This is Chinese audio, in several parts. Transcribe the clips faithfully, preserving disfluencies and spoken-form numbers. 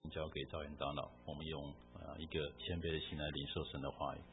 请交给赵元长老，我们用呃一个谦卑的心来领受神的话语。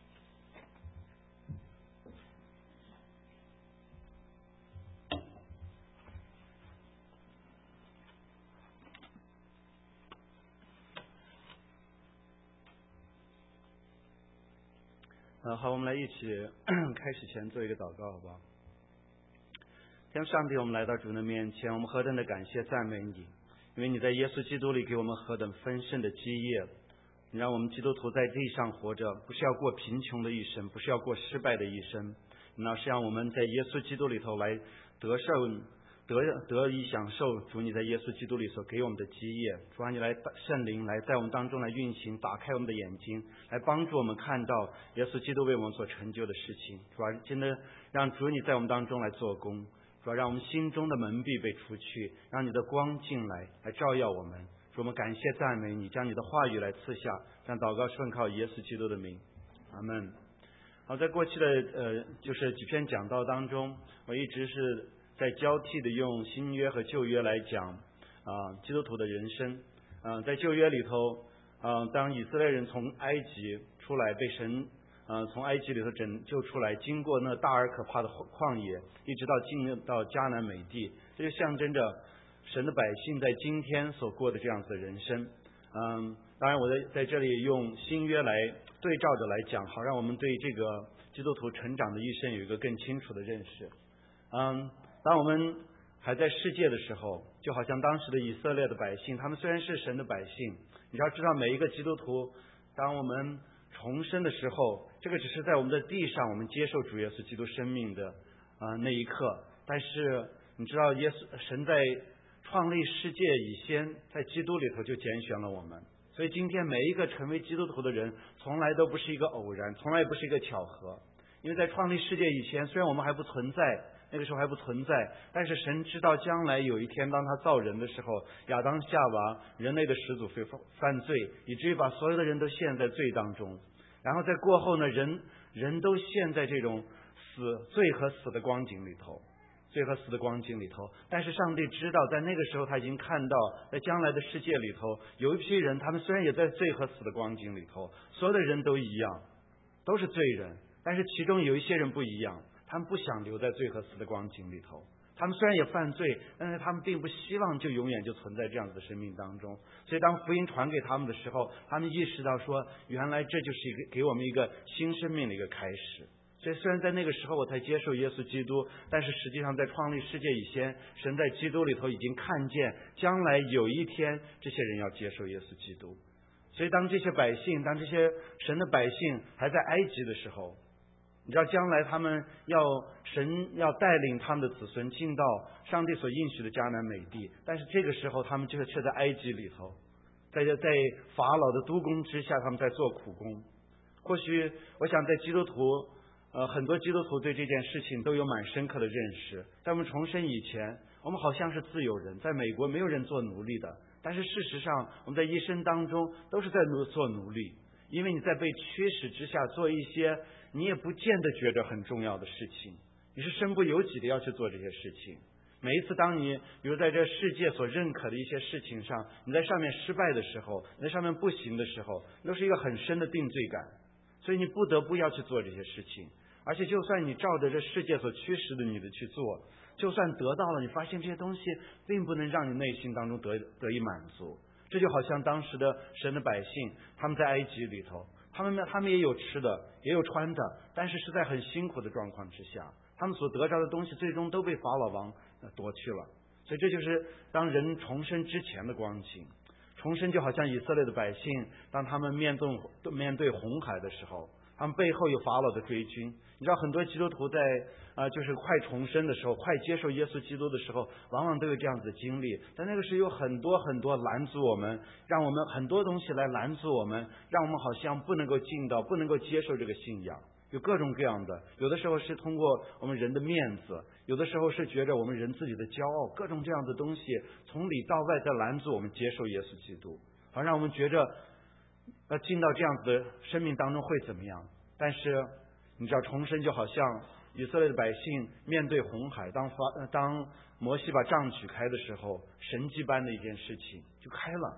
呃，好，我们来一起开始前做一个祷告，好不好？天父上帝，我们来到主的面前，我们何等的感谢赞美你，因为你在耶稣基督里给我们何等丰盛的基业，你让我们基督徒在地上活着，不是要过贫穷的一生，不是要过失败的一生，那是让我们在耶稣基督里头来得受得得以享受主你在耶稣基督里所给我们的基业。主啊，你来圣灵来在我们当中来运行，打开我们的眼睛，来帮助我们看到耶稣基督为我们所成就的事情。主啊，真的让主你在我们当中来做工，主啊，让我们心中的蒙蔽被除去，让你的光进来来照耀我们。主，我们感谢赞美你，将你的话语来赐下，让祷告顺靠耶稣基督的名，阿们。好，在过去的呃就是几篇讲道当中，我一直是在交替的用新约和旧约来讲啊、呃、基督徒的人生。嗯、呃，在旧约里头，嗯、呃，当以色列人从埃及出来，被神呃从埃及里头拯救出来，经过那大而可怕的旷野，一直到进到迦南美地，这就象征着神的百姓在今天所过的这样子的人生。嗯，当然我在在这里用新约来对照着来讲，好让我们对这个基督徒成长的一生有一个更清楚的认识。嗯，当我们还在世界的时候，就好像当时的以色列的百姓，他们虽然是神的百姓，你要知道每一个基督徒，当我们重生的时候，这个只是在我们的地上我们接受主耶稣基督生命的啊、呃、那一刻，但是你知道耶稣神在创立世界以先，在基督里头就拣选了我们，所以今天每一个成为基督徒的人，从来都不是一个偶然，从来不是一个巧合。因为在创立世界以前，虽然我们还不存在，那个时候还不存在，但是神知道将来有一天当他造人的时候，亚当夏娃人类的始祖会犯罪，以至于把所有的人都陷在罪当中，然后在过后呢，人人都陷在这种死罪和死的光景里头罪和死的光景里头，但是上帝知道在那个时候他已经看到在将来的世界里头有一批人，他们虽然也在罪和死的光景里头，所有的人都一样，都是罪人，但是其中有一些人不一样，他们不想留在罪和死的光景里头，他们虽然也犯罪，但是他们并不希望就永远就存在这样子的生命当中。所以当福音传给他们的时候，他们意识到说，原来这就是一个给我们一个新生命的一个开始。所以虽然在那个时候我才接受耶稣基督，但是实际上在创立世界以前，神在基督里头已经看见将来有一天这些人要接受耶稣基督。所以当这些百姓，当这些神的百姓还在埃及的时候，你知道将来他们要神要带领他们的子孙进到上帝所应许的迦南美地，但是这个时候他们就却在埃及里头，在在法老的督工之下，他们在做苦工。或许我想在基督徒呃，很多基督徒对这件事情都有蛮深刻的认识。在我们重生以前，我们好像是自由人，在美国没有人做奴隶的，但是事实上我们在一生当中都是在做奴隶，因为你在被驱使之下做一些你也不见得觉得很重要的事情，你是身不由己的要去做这些事情。每一次当你比如在这世界所认可的一些事情上，你在上面失败的时候，你在上面不行的时候，都是一个很深的定罪感，所以你不得不要去做这些事情。而且就算你照着这世界所驱使的你的去做，就算得到了，你发现这些东西并不能让你内心当中得得以满足。这就好像当时的神的百姓，他们在埃及里头，他们他们也有吃的，也有穿的，但是是在很辛苦的状况之下，他们所得着的东西最终都被法老王夺去了。所以这就是当人重生之前的光景。重生就好像以色列的百姓，当他们面对面对红海的时候，他们背后有法老的追军。你知道很多基督徒在啊、呃，就是快重生的时候，快接受耶稣基督的时候，往往都有这样子的经历。但那个时候有很多很多拦阻我们，让我们很多东西来拦阻我们，让我们好像不能够进到，不能够接受这个信仰。有各种各样的，有的时候是通过我们人的面子，有的时候是觉着我们人自己的骄傲，各种这样的东西从里到外在拦阻我们接受耶稣基督，好让我们觉着呃进到这样子的生命当中会怎么样。但是你知道重生就好像以色列的百姓面对红海，当发当摩西把杖举开的时候，神迹般的一件事情就开了，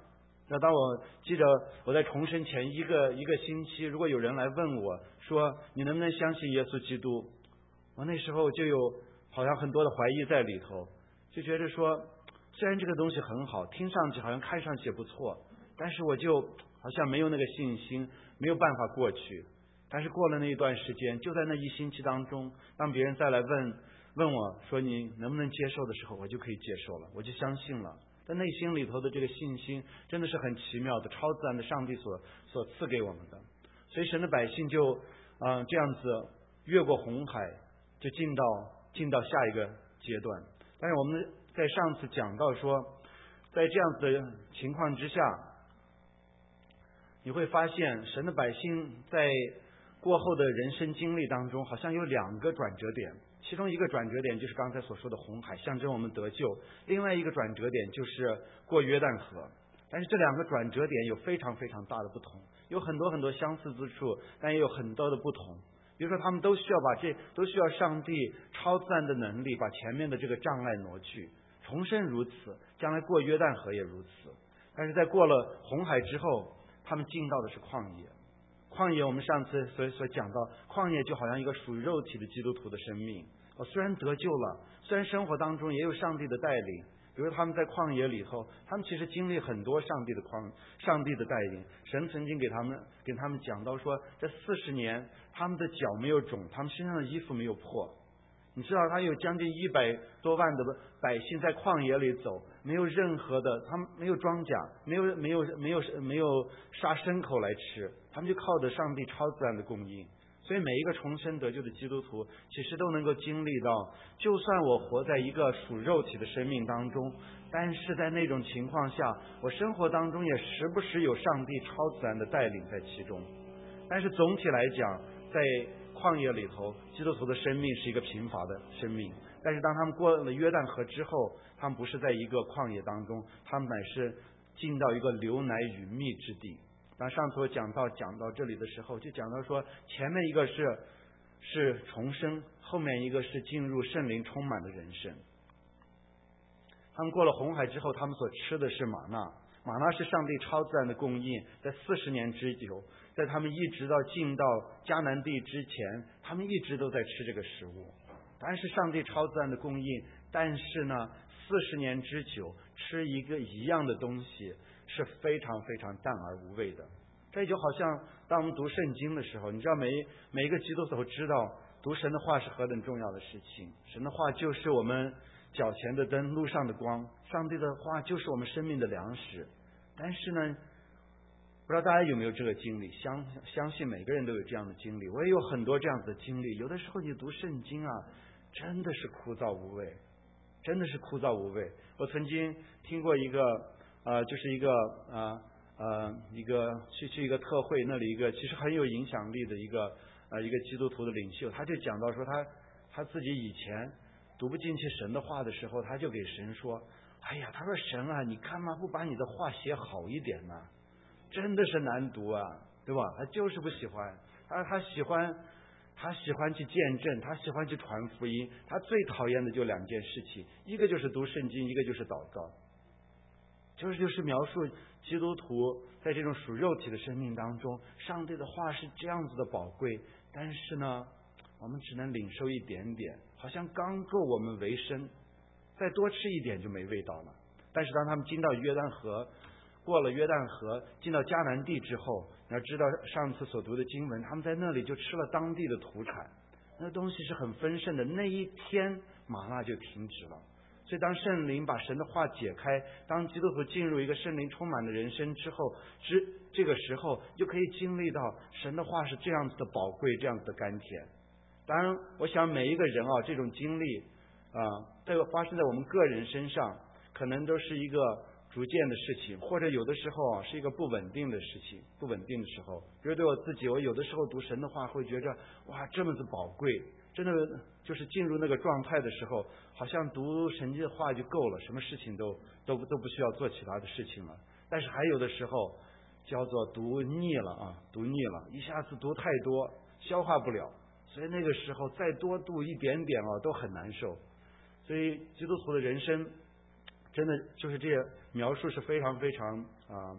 那当我记得我在重生前一个一个星期，如果有人来问我说你能不能相信耶稣基督，我那时候就有好像很多的怀疑在里头，就觉得说虽然这个东西很好，听上去好像看上去也不错，但是我就好像没有那个信心，没有办法过去。但是过了那一段时间，就在那一星期当中，当别人再来问问我说你能不能接受的时候，我就可以接受了，我就相信了。在内心里头的这个信心真的是很奇妙的，超自然的上帝所所赐给我们的。所以神的百姓就啊、呃、这样子越过红海，就进到进到下一个阶段。但是我们在上次讲到说，在这样子的情况之下，你会发现神的百姓在过后的人生经历当中，好像有两个转折点。其中一个转折点就是刚才所说的红海，象征我们得救；另外一个转折点就是过约旦河。但是这两个转折点有非常非常大的不同，有很多很多相似之处，但也有很多的不同。比如说他们都需要把这都需要上帝超自然的能力把前面的这个障碍挪去，重生如此，将来过约旦河也如此。但是在过了红海之后，他们进到的是旷野。旷野我们上次所所讲到，旷野就好像一个属于肉体的基督徒的生命。我虽然得救了，虽然生活当中也有上帝的带领，比如他们在旷野里头，他们其实经历很多上帝的旷上帝的带领。神曾经给他们给他们讲到说，这四十年他们的脚没有肿，他们身上的衣服没有破。你知道他有将近一百多万的百姓在旷野里走，没有任何的，他们没有庄稼，没有没有没有没有杀牲口来吃，他们就靠着上帝超自然的供应。所以每一个重生得救的基督徒其实都能够经历到，就算我活在一个属肉体的生命当中，但是在那种情况下，我生活当中也时不时有上帝超自然的带领在其中。但是总体来讲，在旷野里头，基督徒的生命是一个贫乏的生命。但是当他们过了约旦河之后，他们不是在一个旷野当中，他们乃是进到一个流奶与蜜之地。当上次我讲到讲到这里的时候，就讲到说，前面一个是是重生，后面一个是进入圣灵充满的人生。他们过了红海之后，他们所吃的是玛纳，玛纳是上帝超自然的供应，在四十年之久，在他们一直到进到迦南地之前，他们一直都在吃这个食物。当然是上帝超自然的供应，但是呢，四十年之久吃一个一样的东西是非常非常淡而无味的。这就好像当我们读圣经的时候，你知道每每一个基督徒知道读神的话是何等重要的事情。神的话就是我们脚前的灯，路上的光，上帝的话就是我们生命的粮食。但是呢，不知道大家有没有这个经历，相相信每个人都有这样的经历，我也有很多这样子的经历。有的时候你读圣经啊，真的是枯燥无味，真的是枯燥无味。我曾经听过一个呃，就是一个呃呃一个去去一个特会，那里一个其实很有影响力的一个呃一个基督徒的领袖，他就讲到说他他自己以前读不进去神的话的时候，他就给神说，哎呀，他说神啊，你干嘛不把你的话写好一点呢？真的是难读啊，对吧？他就是不喜欢，他他喜欢他喜欢去见证，他喜欢去传福音，他最讨厌的就两件事情，一个就是读圣经，一个就是祷告。就是就是描述基督徒在这种属肉体的生命当中，上帝的话是这样子的宝贵，但是呢，我们只能领受一点点，好像刚够我们为生，再多吃一点就没味道了。但是当他们进到约旦河，过了约旦河，进到迦南地之后，你要知道上次所读的经文，他们在那里就吃了当地的土产，那东西是很丰盛的，那一天玛纳就停止了。所以当圣灵把神的话解开，当基督徒进入一个圣灵充满的人生之后，之这个时候就可以经历到神的话是这样子的宝贵，这样子的甘甜。当然我想每一个人啊，这种经历啊，这个发生在我们个人身上，可能都是一个逐渐的事情，或者有的时候啊是一个不稳定的事情，不稳定的时候，比如对我自己，我有的时候读神的话会觉着哇这么子宝贵，真的就是进入那个状态的时候，好像读神的话就够了，什么事情都都都不需要做其他的事情了。但是还有的时候叫做读腻了啊，读腻了，一下子读太多，消化不了，所以那个时候再多读一点点啊都很难受。所以基督徒的人生真的就是这些描述是非常非常啊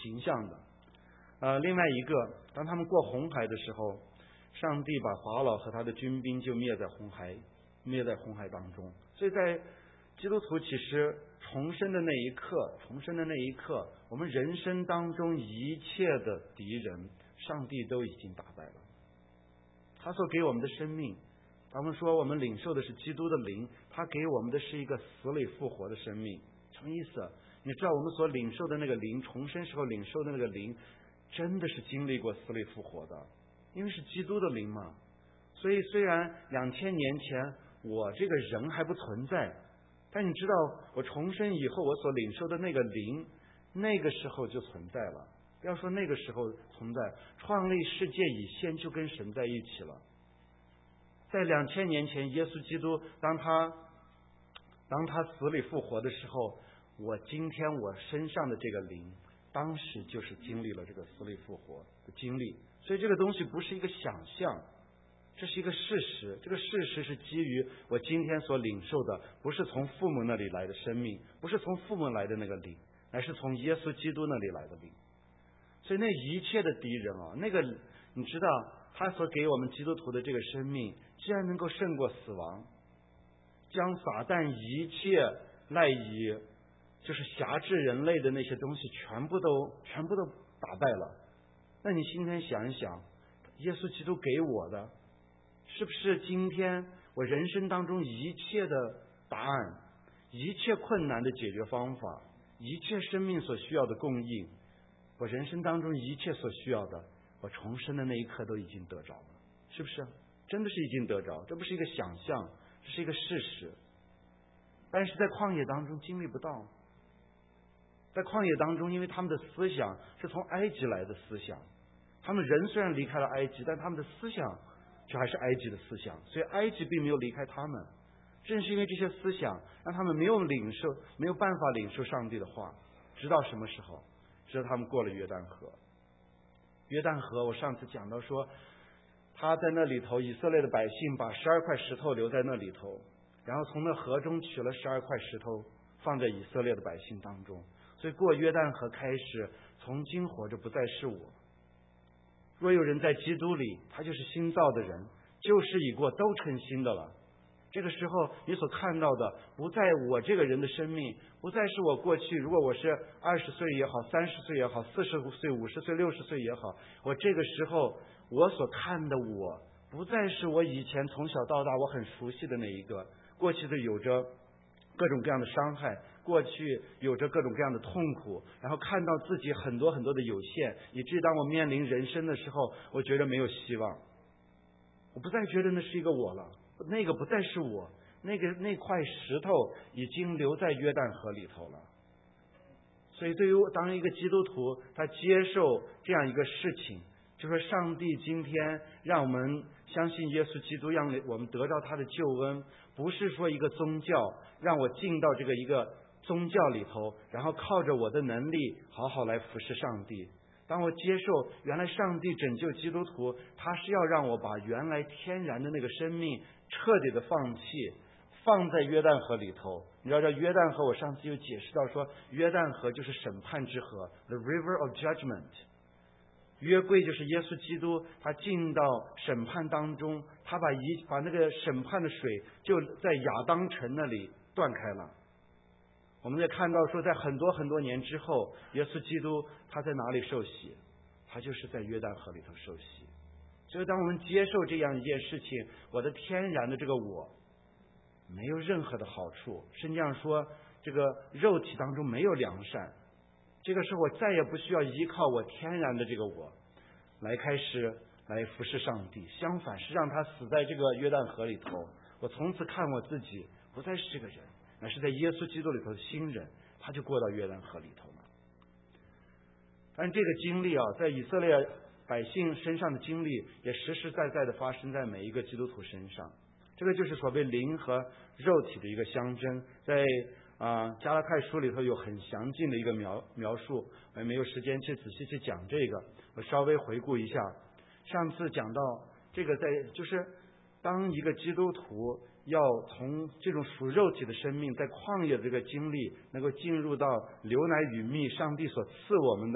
形象的。呃，另外一个，当他们过红海的时候，上帝把法老和他的军兵就灭在红海，灭在红海当中。所以在基督徒其实重生的那一刻，重生的那一刻，我们人生当中一切的敌人，上帝都已经打败了。他所给我们的生命，他们说我们领受的是基督的灵，他给我们的是一个死里复活的生命。什么意思？你知道我们所领受的那个灵，重生时候领受的那个灵，真的是经历过死里复活的，因为是基督的灵嘛。所以虽然两千年前我这个人还不存在，但你知道我重生以后我所领受的那个灵，那个时候就存在了。不要说那个时候存在，创立世界以先就跟神在一起了。在两千年前，耶稣基督当他当他死里复活的时候，我今天我身上的这个灵，当时就是经历了这个死里复活的经历。所以这个东西不是一个想象，这是一个事实。这个事实是基于我今天所领受的，不是从父母那里来的生命，不是从父母来的那个灵，乃是从耶稣基督那里来的灵。所以那一切的敌人啊，那个你知道他所给我们基督徒的这个生命，既然能够胜过死亡，将撒旦一切赖以就是辖制人类的那些东西全部都全部都打败了。那你今天想一想，耶稣基督给我的，是不是今天我人生当中一切的答案，一切困难的解决方法，一切生命所需要的供应，我人生当中一切所需要的，我重生的那一刻都已经得着了，是不是？真的是已经得着，这不是一个想象，这是一个事实。但是在旷野当中经历不到，在旷野当中，因为他们的思想是从埃及来的思想，他们人虽然离开了埃及，但他们的思想却还是埃及的思想，所以埃及并没有离开他们。正是因为这些思想，让他们没有领受，没有办法领受上帝的话，直到什么时候？直到他们过了约旦河。约旦河，我上次讲到说，他在那里头，以色列的百姓把十二块石头留在那里头，然后从那河中取了十二块石头，放在以色列的百姓当中。所以过约旦河开始，从今活着不再是我。若有人在基督里，他就是新造的人，旧事已过，都成新的了。这个时候你所看到的，不在我这个人的生命，不再是我过去，如果我是二十岁也好，三十岁也好，四十岁、五十岁、六十岁也好，我这个时候我所看的我，不再是我以前从小到大我很熟悉的那一个，过去的有着各种各样的伤害，过去有着各种各样的痛苦，然后看到自己很多很多的有限，以至于当我面临人生的时候，我觉得没有希望，我不再觉得那是一个我了，那个不再是我，那个那块石头已经留在约旦河里头了。所以对于当一个基督徒，他接受这样一个事情，就说上帝今天让我们相信耶稣基督，让我们得到他的救恩，不是说一个宗教让我进到这个一个宗教里头，然后靠着我的能力好好来服侍上帝。当我接受原来上帝拯救基督徒，他是要让我把原来天然的那个生命彻底的放弃，放在约旦河里头。你知道这约旦河，我上次有解释到说，约旦河就是审判之河 ，the river of judgment。约柜就是耶稣基督，他进到审判当中，他把一把那个审判的水就在亚当城那里断开了。我们也看到说，在很多很多年之后，耶稣基督他在哪里受洗？他就是在约旦河里头受洗。所以当我们接受这样一件事情，我的天然的这个我没有任何的好处，圣经上说这个肉体当中没有良善，这个时候我再也不需要依靠我天然的这个我来开始来服侍上帝，相反是让他死在这个约旦河里头。我从此看我自己不再是这个人，乃是在耶稣基督里头的新人，他就过到约旦河里头了。但这个经历啊，在以色列百姓身上的经历，也实实在在的发生在每一个基督徒身上。这个就是所谓灵和肉体的一个相争，在啊、呃、加拉太书里头有很详尽的一个描描述，我也没有时间去仔细去讲这个，我稍微回顾一下。上次讲到这个在，就是当一个基督徒要从这种属肉体的生命，在旷野的这个经历，能够进入到流奶与蜜，上帝所赐我们的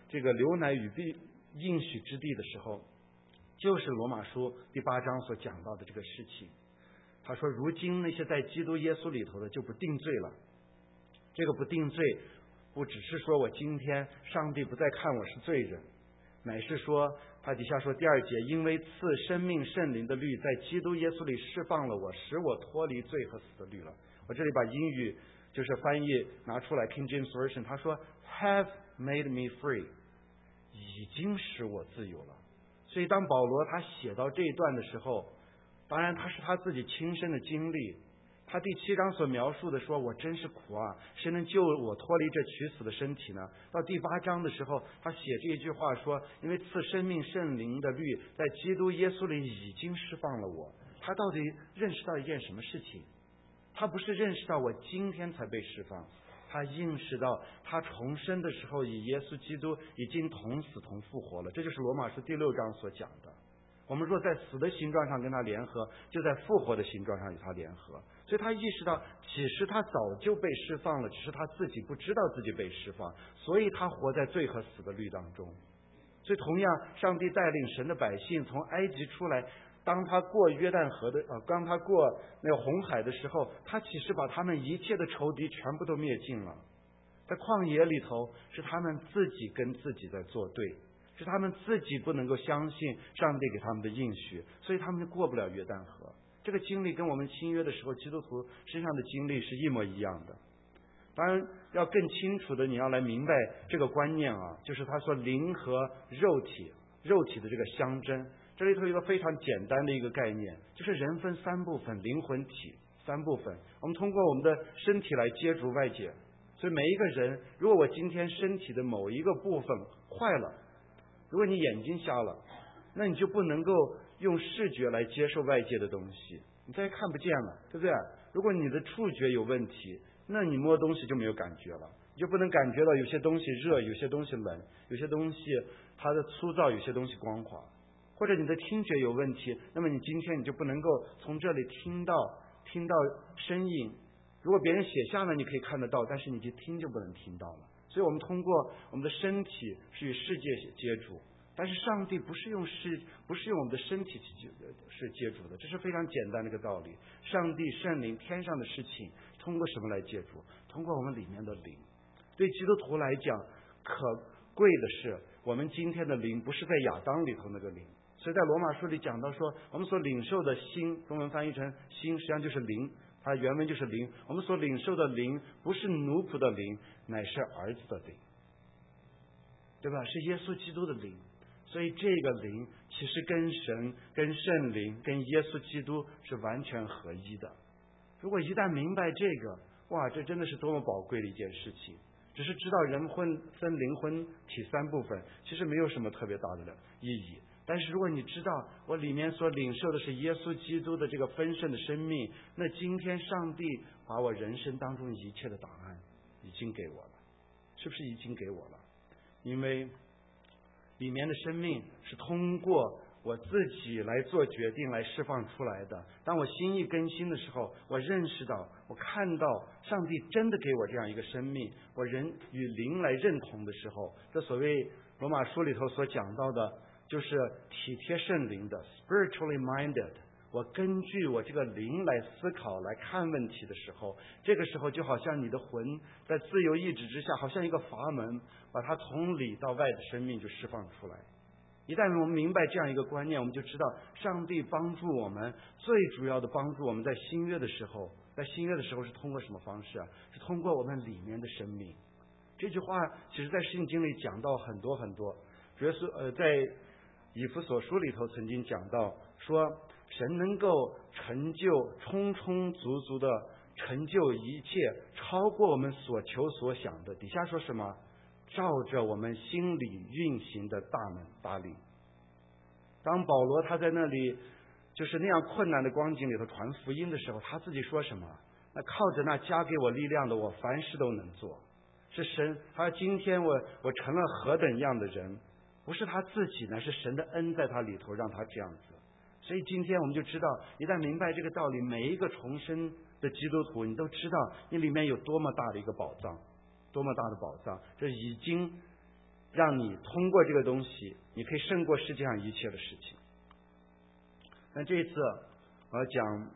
这个流奶与必应许之地的时候，就是罗马书第八章所讲到的这个事情。他说，如今那些在基督耶稣里头的就不定罪了。这个不定罪不只是说我今天上帝不再看我是罪人，乃是说他底下说第二节，因为赐生命圣灵的律在基督耶稣里释放了我，使我脱离罪和死的律了。我这里把英语就是翻译拿出来 King James Version， 他说 have made me free， 已经使我自由了。所以当保罗他写到这一段的时候，当然他是他自己亲身的经历。他第七章所描述的说，我真是苦啊，谁能救我脱离这取死的身体呢？到第八章的时候，他写这一句话说，因为赐生命圣灵的律在基督耶稣里已经释放了我。他到底认识到一件什么事情？他不是认识到我今天才被释放，他认识到他重生的时候以耶稣基督已经同死同复活了。这就是罗马书第六章所讲的，我们若在死的形状上跟他联合，就在复活的形状上与他联合。所以他意识到其实他早就被释放了，只是他自己不知道自己被释放，所以他活在罪和死的律当中。所以同样，上帝带领神的百姓从埃及出来，当他过约旦河的呃，当他过那个红海的时候，他其实把他们一切的仇敌全部都灭尽了。在旷野里头，是他们自己跟自己在作对，是他们自己不能够相信上帝给他们的应许，所以他们就过不了约旦河。这个经历跟我们新约的时候基督徒身上的经历是一模一样的。当然要更清楚的，你要来明白这个观念啊，就是他说灵和肉体肉体的这个相争。这里头有一个非常简单的一个概念，就是人分三部分，灵魂体三部分，我们通过我们的身体来接触外界。所以每一个人，如果我今天身体的某一个部分坏了，如果你眼睛瞎了，那你就不能够用视觉来接受外界的东西，你再看不见了，对不对？如果你的触觉有问题，那你摸东西就没有感觉了，你就不能感觉到有些东西热，有些东西冷，有些东西它的粗糙，有些东西光滑。或者你的听觉有问题，那么你今天你就不能够从这里听到听到声音。如果别人写下了你可以看得到，但是你就听就不能听到了。所以我们通过我们的身体是与世界接触，但是上帝不是用世不是用我们的身体去是接触的，这是非常简单的一个道理。上帝圣灵天上的事情通过什么来接触？通过我们里面的灵。对基督徒来讲，可贵的是我们今天的灵不是在亚当里头那个灵。所以在罗马书里讲到说，我们所领受的心，中文翻译成心，实际上就是灵，它原文就是灵。我们所领受的灵不是奴仆的灵，乃是儿子的灵，对吧？是耶稣基督的灵。所以这个灵其实跟神、跟圣灵、跟耶稣基督是完全合一的。如果一旦明白这个，哇，这真的是多么宝贵的一件事情。只是知道人魂分灵魂体三部分，其实没有什么特别大的意义。但是如果你知道我里面所领受的是耶稣基督的这个丰盛的生命，那今天上帝把我人生当中一切的答案已经给我了，是不是已经给我了？因为里面的生命是通过我自己来做决定来释放出来的。当我心意更新的时候，我认识到，我看到上帝真的给我这样一个生命，我人与灵来认同的时候，这所谓罗马书里头所讲到的就是体贴圣灵的 spiritually minded， 我根据我这个灵来思考来看问题的时候，这个时候就好像你的魂在自由意志之下，好像一个阀门，把它从里到外的生命就释放出来。一旦我们明白这样一个观念，我们就知道上帝帮助我们，最主要的帮助我们在新约的时候，在新约的时候是通过什么方式啊？是通过我们里面的生命。这句话其实在圣经里讲到很多很多，主要是呃在以弗所书里头曾经讲到说，神能够成就充充足足的成就一切，超过我们所求所想的。底下说什么？照着我们心里运行的大能大力。当保罗他在那里就是那样困难的光景里头传福音的时候，他自己说什么？那靠着那加给我力量的，我凡事都能做。是神，他今天我我成了何等样的人，不是他自己呢，是神的恩在他里头让他这样子。所以今天我们就知道，一旦明白这个道理，每一个重生的基督徒，你都知道你里面有多么大的一个宝藏，多么大的宝藏，这已经让你通过这个东西，你可以胜过世界上一切的事情。那这一次我要讲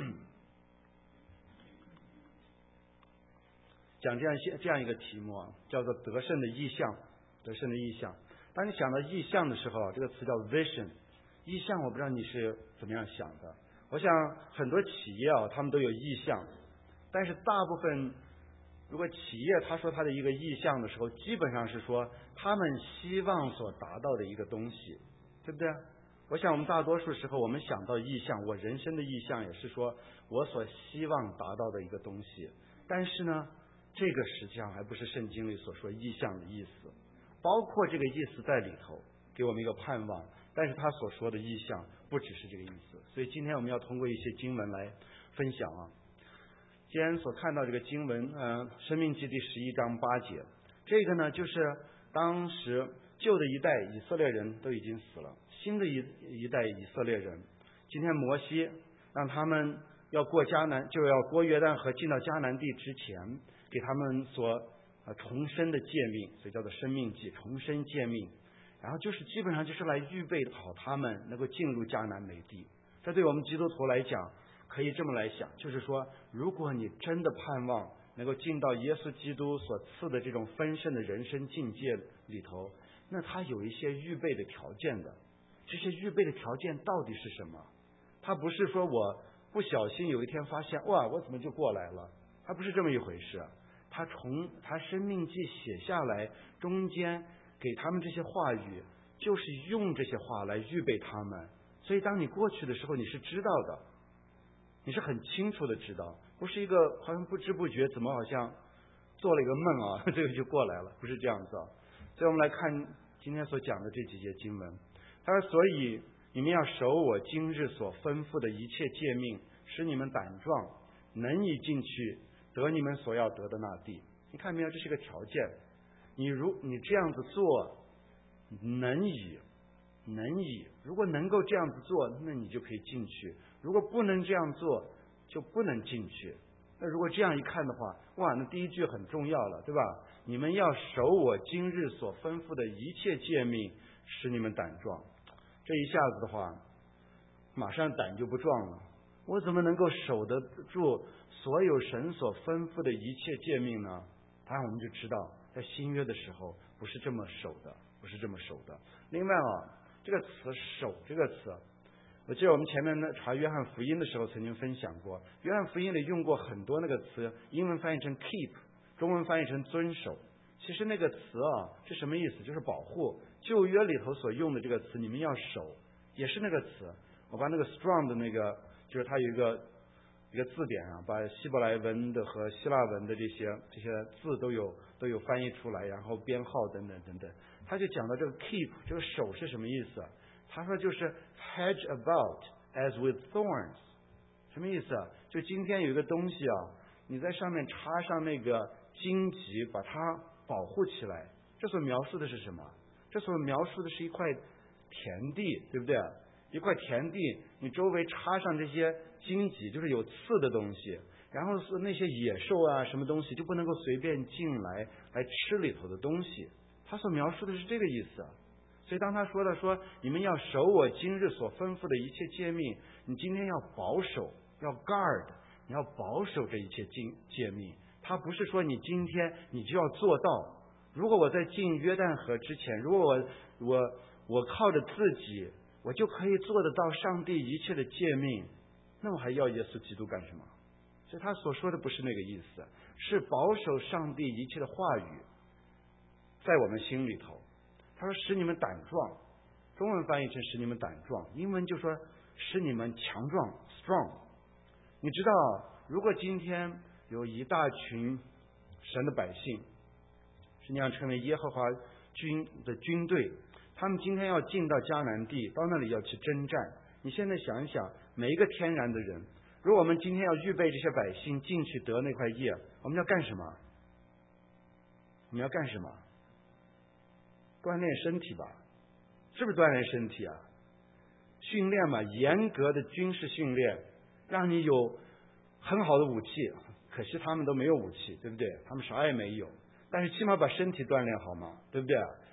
讲这样一这样一个题目啊，叫做得胜的意象。得胜的意象。当你想到意象的时候，这个词叫 vision。意象我不知道你是怎么样想的。我想很多企业啊，他们都有意象，但是大部分如果企业他说他的一个意象的时候，基本上是说他们希望所达到的一个东西，对不对？我想我们大多数时候我们想到意象，我人生的意象也是说我所希望达到的一个东西。但是呢，这个实际上还不是圣经里所说意象的意思，包括这个意思在里头，给我们一个盼望。但是他所说的意象不只是这个意思，所以今天我们要通过一些经文来分享啊。今天所看到这个经文，呃，申命记第十一章八节，这个呢就是当时旧的一代以色列人都已经死了，新的一一代以色列人，今天摩西让他们要过迦南，就要过约旦河进到迦南地之前，给他们所呃重生的诫命，所以叫做申命记，重生诫命。然后就是基本上就是来预备好他们能够进入迦南美地。这对我们基督徒来讲，可以这么来想，就是说，如果你真的盼望能够进到耶稣基督所赐的这种丰盛的人生境界里头，那他有一些预备的条件的。这些预备的条件到底是什么？他不是说我不小心有一天发现，哇，我怎么就过来了？他不是这么一回事。他从他生命记写下来，中间给他们这些话语，就是用这些话来预备他们。所以当你过去的时候，你是知道的，你是很清楚的知道，不是一个好像不知不觉怎么好像做了一个梦啊，这个就过来了，不是这样子啊。所以我们来看今天所讲的这几节经文。他说，所以你们要守我今日所吩咐的一切诫命，使你们胆壮，能以进去得你们所要得的那地。你看没有，这是一个条件。你如你这样子做，能以能以如果能够这样子做，那你就可以进去；如果不能这样做，就不能进去。那如果这样一看的话，哇，那第一句很重要了，对吧？你们要守我今日所吩咐的一切诫命，使你们胆壮。这一下子的话，马上胆就不壮了。我怎么能够守得住所有神所吩咐的一切诫命呢？当然我们就知道，在新约的时候不是这么守的，不是这么守的。另外啊，这个词守这个词，我记得我们前面呢查约翰福音的时候曾经分享过，约翰福音里用过很多那个词，英文翻译成 keep， 中文翻译成遵守。其实那个词啊是什么意思？就是保护。旧约里头所用的这个词，你们要守，也是那个词。我把那个 strong 的那个，就是它有一个一个字典啊，把希伯来文的和希腊文的这些这些字都有都有翻译出来，然后编号等等等等。他就讲到这个 keep， 这个守是什么意思？他说就是 hedge about as with thorns， 什么意思啊？就今天有一个东西啊，你在上面插上那个荆棘，把它保护起来。这所描述的是什么？这所描述的是一块田地，对不对？一块田地，你周围插上这些荆棘，就是有刺的东西，然后是那些野兽啊什么东西就不能够随便进来来吃里头的东西。他所描述的是这个意思。所以当他说的说你们要守我今日所吩咐的一切诫命，你今天要保守，要 guard， 你要保守这一切诫命。他不是说你今天你就要做到。如果我在进约旦河之前，如果我我我靠着自己，我就可以做得到上帝一切的诫命，那我还要耶稣基督干什么？所以他所说的不是那个意思，是保守上帝一切的话语在我们心里头。他说使你们胆壮，中文翻译成使你们胆壮，英文就说使你们强壮 strong。 你知道，如果今天有一大群神的百姓，是那样成为耶和华军的军队，他们今天要进到迦南地，到那里要去征战。你现在想一想，每一个天然的人，如果我们今天要预备这些百姓进去得那块业，我们要干什么？我们要干什么？锻炼身体吧，是不是锻炼身体啊？训练嘛，严格的军事训练，让你有很好的武器。可惜他们都没有武器，对不对？他们啥也没有，但是起码把身体锻炼好嘛，对不对？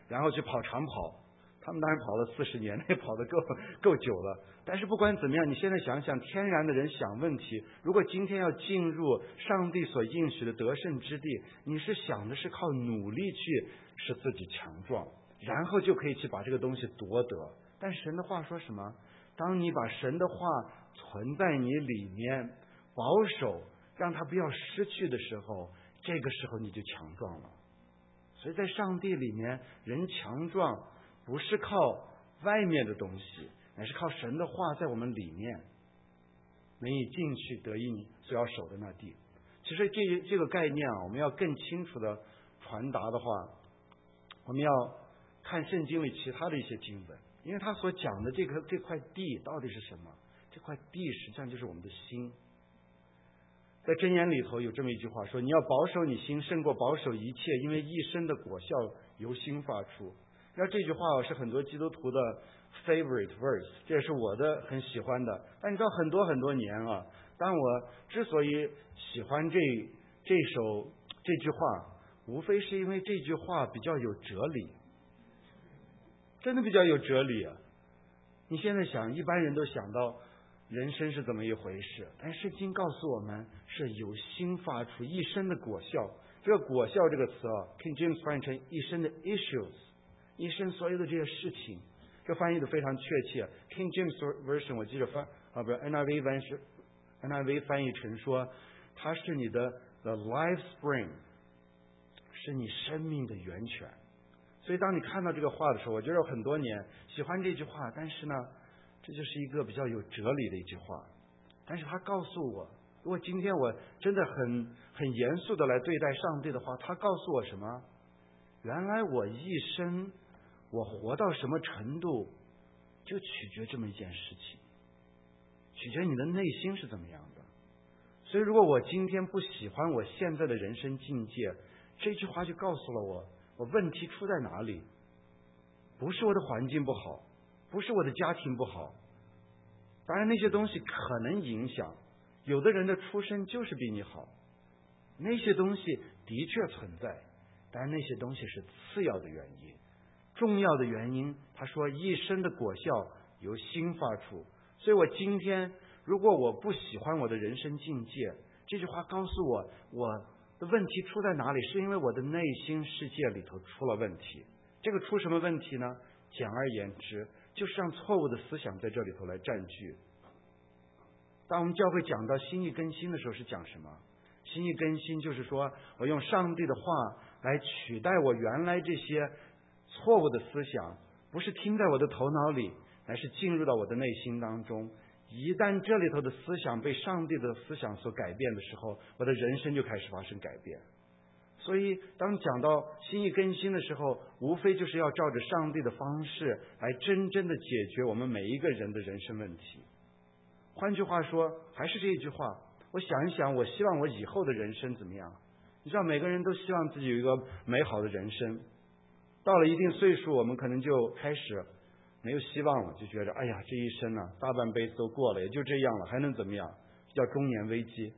然后去跑长跑。他们当然跑了四十年，那跑得够够久了。但是不管怎么样，你现在想想，天然的人想问题，如果今天要进入上帝所应许的得胜之地，你是想的是靠努力去使自己强壮，然后就可以去把这个东西夺得。但神的话说什么？当你把神的话存在你里面，保守，让它不要失去的时候，这个时候你就强壮了。所以在上帝里面，人强壮不是靠外面的东西，乃是靠神的话在我们里面，能以进去得以你所要守的那地。其实这这个概念啊，我们要更清楚的传达的话，我们要看圣经里其他的一些经文，因为他所讲的这个这块地到底是什么？这块地实际上就是我们的心。在箴言里头有这么一句话说，你要保守你心胜过保守一切，因为一生的果效由心发出。然后这句话是很多基督徒的 favorite verse， 这也是我的很喜欢的。但你知道很多很多年啊，当我之所以喜欢这这首这句话，无非是因为这句话比较有哲理，真的比较有哲理啊。你现在想，一般人都想到人生是怎么一回事，但圣经告诉我们是由心发出一生的果效。这个果效这个词啊 King James 翻译成一生的 issues， 一生所有的这些事情，这翻译的非常确切。 King James Version 我记得翻啊不是 N I V 翻是 N I V 翻译成说它是你的 the life spring， 是你生命的源泉。所以当你看到这个话的时候，我觉得有很多年喜欢这句话，但是呢这就是一个比较有哲理的一句话。但是他告诉我，如果今天我真的很很严肃的来对待上帝的话，他告诉我什么？原来我一生我活到什么程度，就取决这么一件事情，取决你的内心是怎么样的。所以如果我今天不喜欢我现在的人生境界，这句话就告诉了我，我问题出在哪里？不是我的环境不好，不是我的家庭不好，当然那些东西可能影响，有的人的出身就是比你好，那些东西的确存在，但那些东西是次要的原因。重要的原因，他说一生的果效由心发出。所以我今天如果我不喜欢我的人生境界，这句话告诉我我的问题出在哪里，是因为我的内心世界里头出了问题。这个出什么问题呢？简而言之，就是让错误的思想在这里头来占据。当我们教会讲到心意更新的时候，是讲什么？心意更新就是说我用上帝的话来取代我原来这些错误的思想，不是听在我的头脑里，乃是进入到我的内心当中。一旦这里头的思想被上帝的思想所改变的时候，我的人生就开始发生改变。所以当讲到心意更新的时候，无非就是要照着上帝的方式来真正的解决我们每一个人的人生问题。换句话说，还是这一句话，我想一想，我希望我以后的人生怎么样？你知道每个人都希望自己有一个美好的人生，到了一定岁数，我们可能就开始没有希望了，就觉得哎呀，这一生啊，大半辈子都过了，也就这样了，还能怎么样？叫中年危机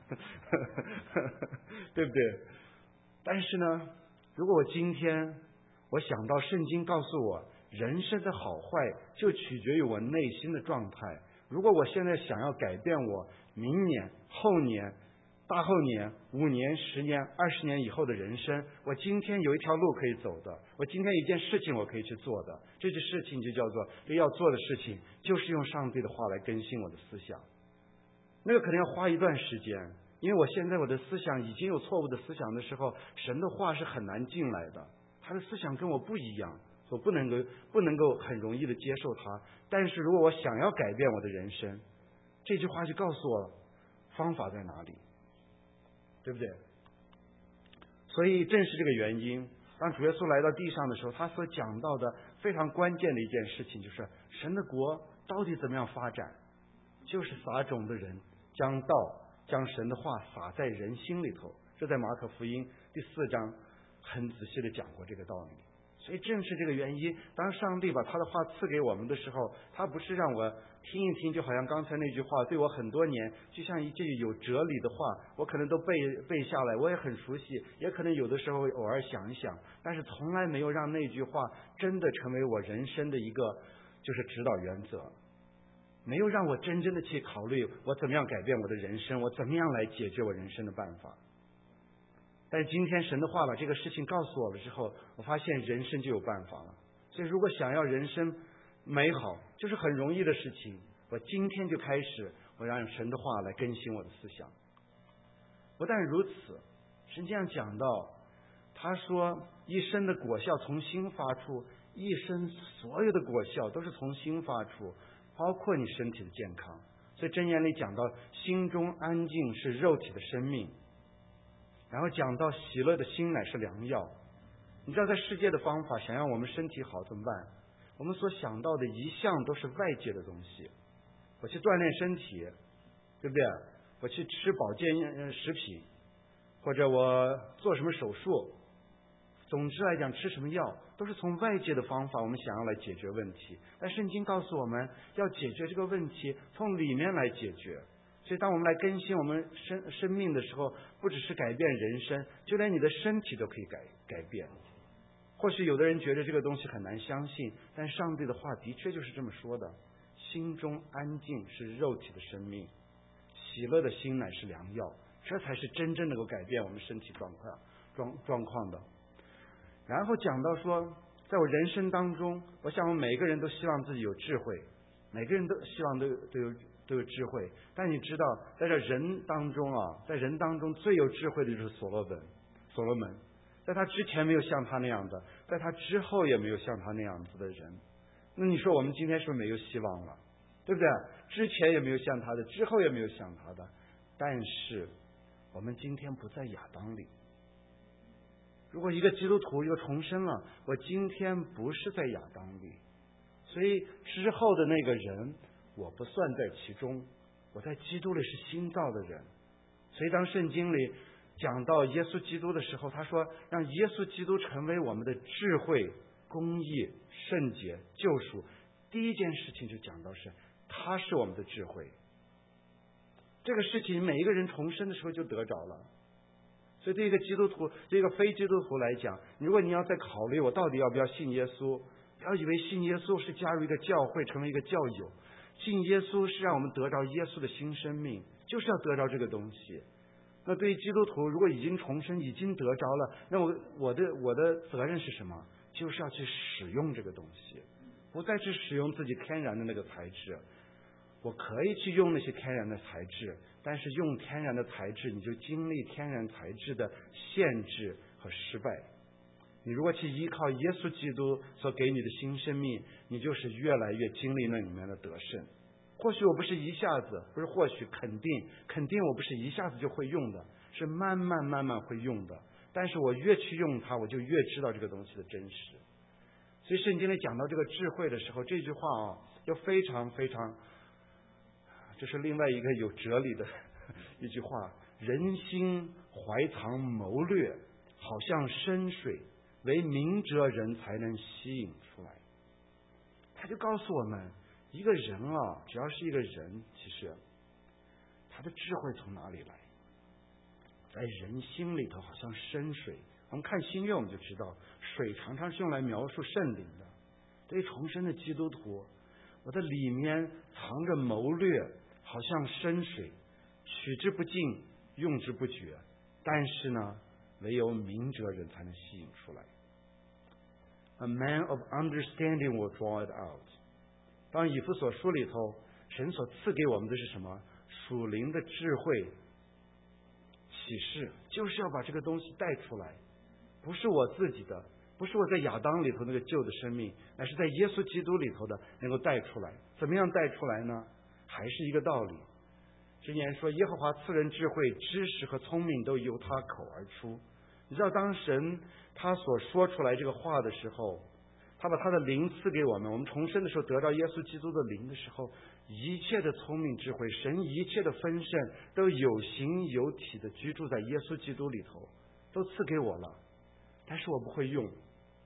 对不对？但是呢，如果我今天我想到圣经告诉我人生的好坏就取决于我内心的状态，如果我现在想要改变我明年、后年、大后年、五年、十年、二十年以后的人生，我今天有一条路可以走的，我今天一件事情我可以去做的，这件事情就叫做这要做的事情就是用上帝的话来更新我的思想。那个可能要花一段时间，因为我现在我的思想已经有错误的思想的时候，神的话是很难进来的，他的思想跟我不一样，我不能够不能够很容易的接受他。但是如果我想要改变我的人生，这句话就告诉我方法在哪里，对不对？所以正是这个原因，当主耶稣来到地上的时候，他所讲到的非常关键的一件事情，就是神的国到底怎么样发展，就是撒种的人将道将神的话撒在人心里头。这在马可福音第四章很仔细的讲过这个道理。 所以正是这个原因，当上帝把他的话赐给我们的时候，他不是让我听一听，就好像刚才那句话对我很多年，就像一句有哲理的话，我可能都背背下来，我也很熟悉，也可能有的时候偶尔想一想，但是从来没有让那句话真的成为我人生的一个就是指导原则，没有让我真正的去考虑我怎么样改变我的人生，我怎么样来解决我人生的办法。但是今天神的话把这个事情告诉我了之后，我发现人生就有办法了。所以如果想要人生美好，就是很容易的事情。我今天就开始，我让神的话来更新我的思想。不但如此，神这样讲到，他说一生的果效从心发出，一生所有的果效都是从心发出，包括你身体的健康。所以箴言里讲到，心中安静是肉体的生命。然后讲到喜乐的心乃是良药。你知道在世界的方法想让我们身体好怎么办？我们所想到的一向都是外界的东西。我去锻炼身体，对不对？我去吃保健食品，或者我做什么手术，总之来讲吃什么药，都是从外界的方法我们想要来解决问题。但圣经告诉我们要解决这个问题从里面来解决。所以当我们来更新我们生生命的时候，不只是改变人生，就连你的身体都可以改改变。或许有的人觉得这个东西很难相信，但上帝的话的确就是这么说的，心中安静是肉体的生命，喜乐的心乃是良药，这才是真正能够改变我们身体状况状状况的。然后讲到说，在我人生当中，我想我们每个人都希望自己有智慧，每个人都希望都有都有都有智慧。但你知道，在这人当中啊，在人当中最有智慧的就是所罗门。所罗门，在他之前没有像他那样的，在他之后也没有像他那样子的人。那你说我们今天是不是没有希望了？对不对？之前也没有像他的，之后也没有像他的。但是我们今天不在亚当里。如果一个基督徒又重生了，我今天不是在亚当里，所以之后的那个人我不算在其中，我在基督里是新造的人。所以当圣经里讲到耶稣基督的时候，他说让耶稣基督成为我们的智慧、公义、圣洁、救赎。第一件事情就讲到是他是我们的智慧。这个事情每一个人重生的时候就得着了。所以对一个基督徒，对一个非基督徒来讲，如果你要再考虑我到底要不要信耶稣，不要以为信耶稣是加入一个教会成为一个教友，信耶稣是让我们得着耶稣的新生命，就是要得着这个东西。那对于基督徒，如果已经重生，已经得着了，那我我的我的责任是什么？就是要去使用这个东西，不再去使用自己天然的那个材质。我可以去用那些天然的材质，但是用天然的材质，你就经历天然材质的限制和失败。你如果去依靠耶稣基督所给你的新生命，你就是越来越经历那里面的得胜。或许我不是一下子，不是或许肯定肯定我不是一下子就会用的，是慢慢慢慢会用的。但是我越去用它，我就越知道这个东西的真实。所以圣经里讲到这个智慧的时候，这句话啊，就非常非常，这是另外一个有哲理的一句话：人心怀藏谋略，好像深水，为明哲人才能吸引出来。他就告诉我们，一个人啊，只要是一个人，其实他的智慧从哪里来？在人心里头好像深水。我们看新约我们就知道，水常常是用来描述圣灵的。对于重生的基督徒，我的里面藏着谋略，好像深水，取之不尽，用之不绝。但是呢，唯有明哲人才能吸引出来。A man of understanding will draw it out。当以弗所书里头，神所赐给我们的是什么？属灵的智慧启示，就是要把这个东西带出来，不是我自己的，不是我在亚当里头那个旧的生命，乃是在耶稣基督里头的能够带出来。怎么样带出来呢？还是一个道理。箴言说，耶和华赐人智慧、知识和聪明都由他口而出。你知道，当神他所说出来这个话的时候，他把他的灵赐给我们，我们重生的时候得到耶稣基督的灵的时候，一切的聪明智慧，神一切的丰盛都有形有体的居住在耶稣基督里头，都赐给我了。但是我不会用，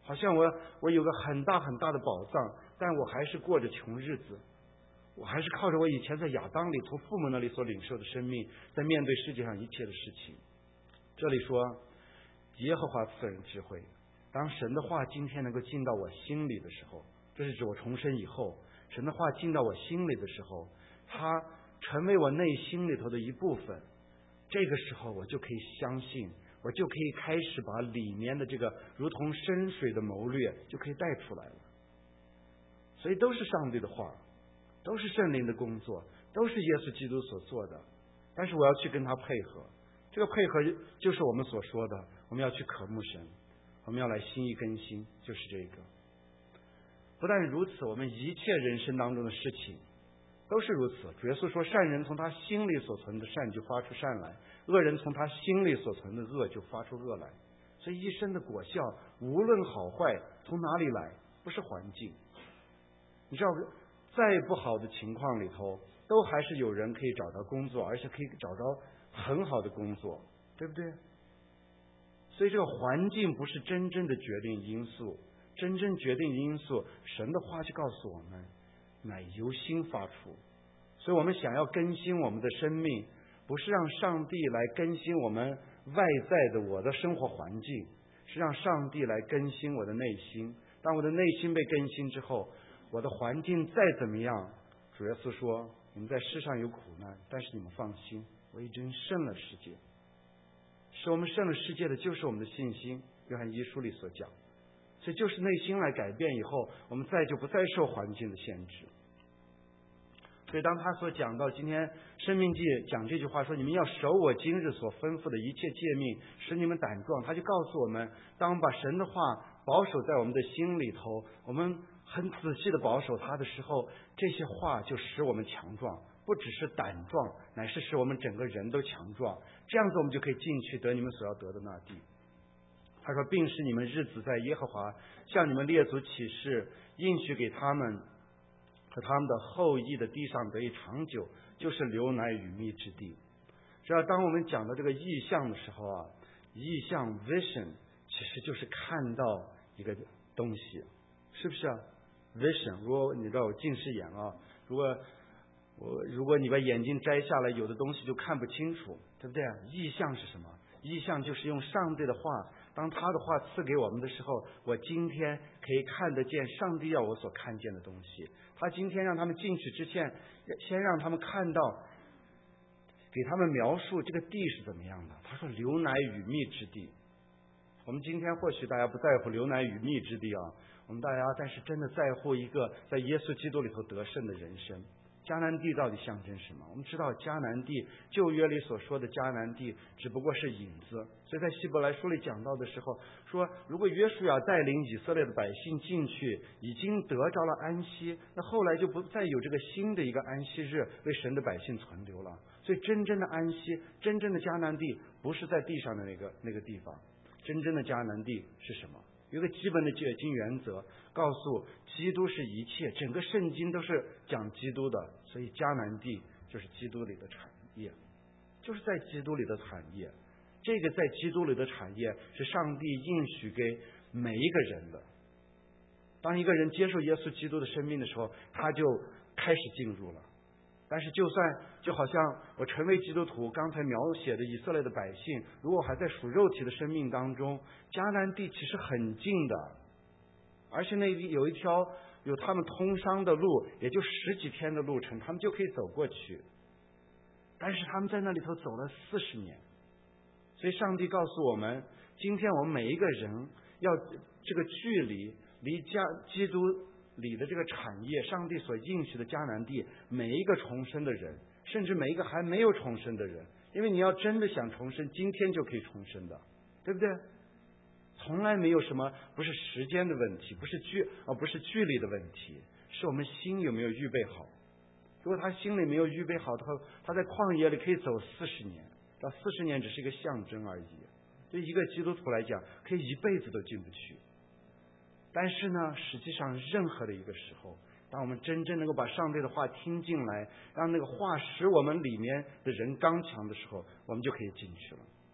好像我我有个很大很大的宝藏，但我还是过着穷日子，我还是靠着我以前在亚当里从父母那里所领受的生命，在面对世界上一切的事情。这里说耶和华赐人智慧，当神的话今天能够进到我心里的时候，这是指我重生以后，神的话进到我心里的时候，它成为我内心里头的一部分，这个时候我就可以相信，我就可以开始把里面的这个如同深水的谋略就可以带出来了。所以都是上帝的话，都是圣灵的工作，都是耶稣基督所做的，但是我要去跟他配合，这个配合就是我们所说的，我们要去渴慕神，我们要来心意更新，就是这个。不但如此，我们一切人生当中的事情都是如此。主耶稣说，善人从他心里所存的善就发出善来，恶人从他心里所存的恶就发出恶来。所以一生的果效无论好坏从哪里来？不是环境。你知道再不好的情况里头，都还是有人可以找到工作，而且可以找到很好的工作，对不对？所以这个环境不是真正的决定因素，真正决定因素，神的话就告诉我们，乃由心发出。所以我们想要更新我们的生命，不是让上帝来更新我们外在的我的生活环境，是让上帝来更新我的内心。当我的内心被更新之后，我的环境再怎么样，主耶稣说，你们在世上有苦难，但是你们放心，我已经胜了世界。使我们胜了世界的就是我们的信心，约翰一书里所讲。所以就是内心来改变以后，我们再就不再受环境的限制。所以当他所讲到今天申命记讲这句话说，你们要守我今日所吩咐的一切诫命，使你们胆壮，他就告诉我们，当把神的话保守在我们的心里头，我们很仔细的保守它的时候，这些话就使我们强壮，不只是胆壮，乃是使我们整个人都强壮。这样子我们就可以进去得你们所要得的那地。他说，并使你们日子在耶和华向你们列祖起誓应许给他们和他们的后裔的地上得以长久，就是流奶与蜜之地。只要当我们讲到这个意象的时候啊，意象 vision 其实就是看到一个东西，是不是啊 vision？ 如果你知道我近视眼啊，如果我如果你把眼镜摘下来，有的东西就看不清楚，对不对啊？意象是什么？意象就是用上帝的话，当他的话赐给我们的时候，我今天可以看得见上帝要我所看见的东西。他今天让他们进去之前，先让他们看到，给他们描述这个地是怎么样的。他说流奶与蜜之地。我们今天或许大家不在乎流奶与蜜之地啊，我们大家但是真的在乎一个在耶稣基督里头得胜的人生。迦南地到底象征什么？我们知道迦南地，旧约里所说的迦南地只不过是影子。所以在希伯来书里讲到的时候说，如果约书亚带领以色列的百姓进去，已经得着了安息，那后来就不再有这个新的一个安息日为神的百姓存留了。所以真正的安息，真正的迦南地不是在地上的那个那个地方，真正的迦南地是什么？有个基本的解经原则，告诉基督是一切，整个圣经都是讲基督的，所以迦南地就是基督里的产业，就是在基督里的产业。这个在基督里的产业是上帝应许给每一个人的。当一个人接受耶稣基督的生命的时候，他就开始进入了。但是就算就好像我成为基督徒，刚才描写的以色列的百姓，如果还在属肉体的生命当中，迦南地其实很近的，而且那里有一条有他们通商的路，也就十几天的路程，他们就可以走过去。但是他们在那里头走了四十年，所以上帝告诉我们，今天我们每一个人要这个距离离家基督里的这个产业，上帝所应许的迦南地，每一个重生的人，甚至每一个还没有重生的人，因为你要真的想重生，今天就可以重生的，对不对？从来没有什么不是时间的问题，不是距啊，不是距离的问题，是我们心有没有预备好。如果他心里没有预备好的话，他在旷野里可以走四十年，这四十年只是一个象征而已。对一个基督徒来讲，可以一辈子都进不去。但是呢，实际上任何的一个时候，当我们真正能够把上帝的话听进来，让那个话使我们里面的人刚强的时候，我们就可以进去了。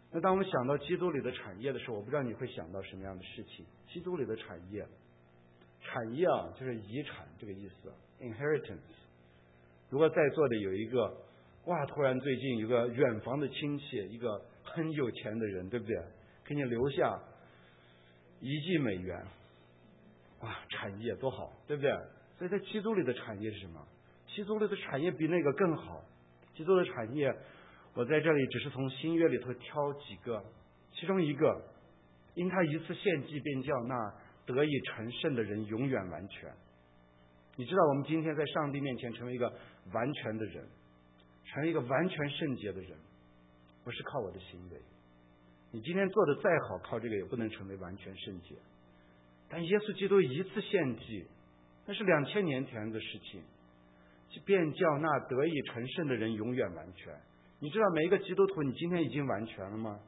那当我们想到基督里的产业的时候，我不知道你会想到什么样的事情。基督里的产业，产业啊，就是遗产这个意思 ，inheritance。如果在座的有一个，哇，突然最近有个远房的亲戚，一个很有钱的人，对不对？给你留下一亿美元，哇，产业多好，对不对？所以在基督里的产业是什么？基督里的产业比那个更好。基督的产业，我在这里只是从新约里头挑几个，其中一个，因他一次献祭便叫那得以成圣的人永远完全。你知道我们今天在上帝面前成为一个完全的人，成为一个完全圣洁的人，不是靠我的行为。你今天做的再好，靠这个也不能成为完全圣洁。但耶稣基督一次献祭，那是两千年前的事情，便叫那得以成圣的人永远完全。你知道每一个基督徒，你今天已经完全了吗？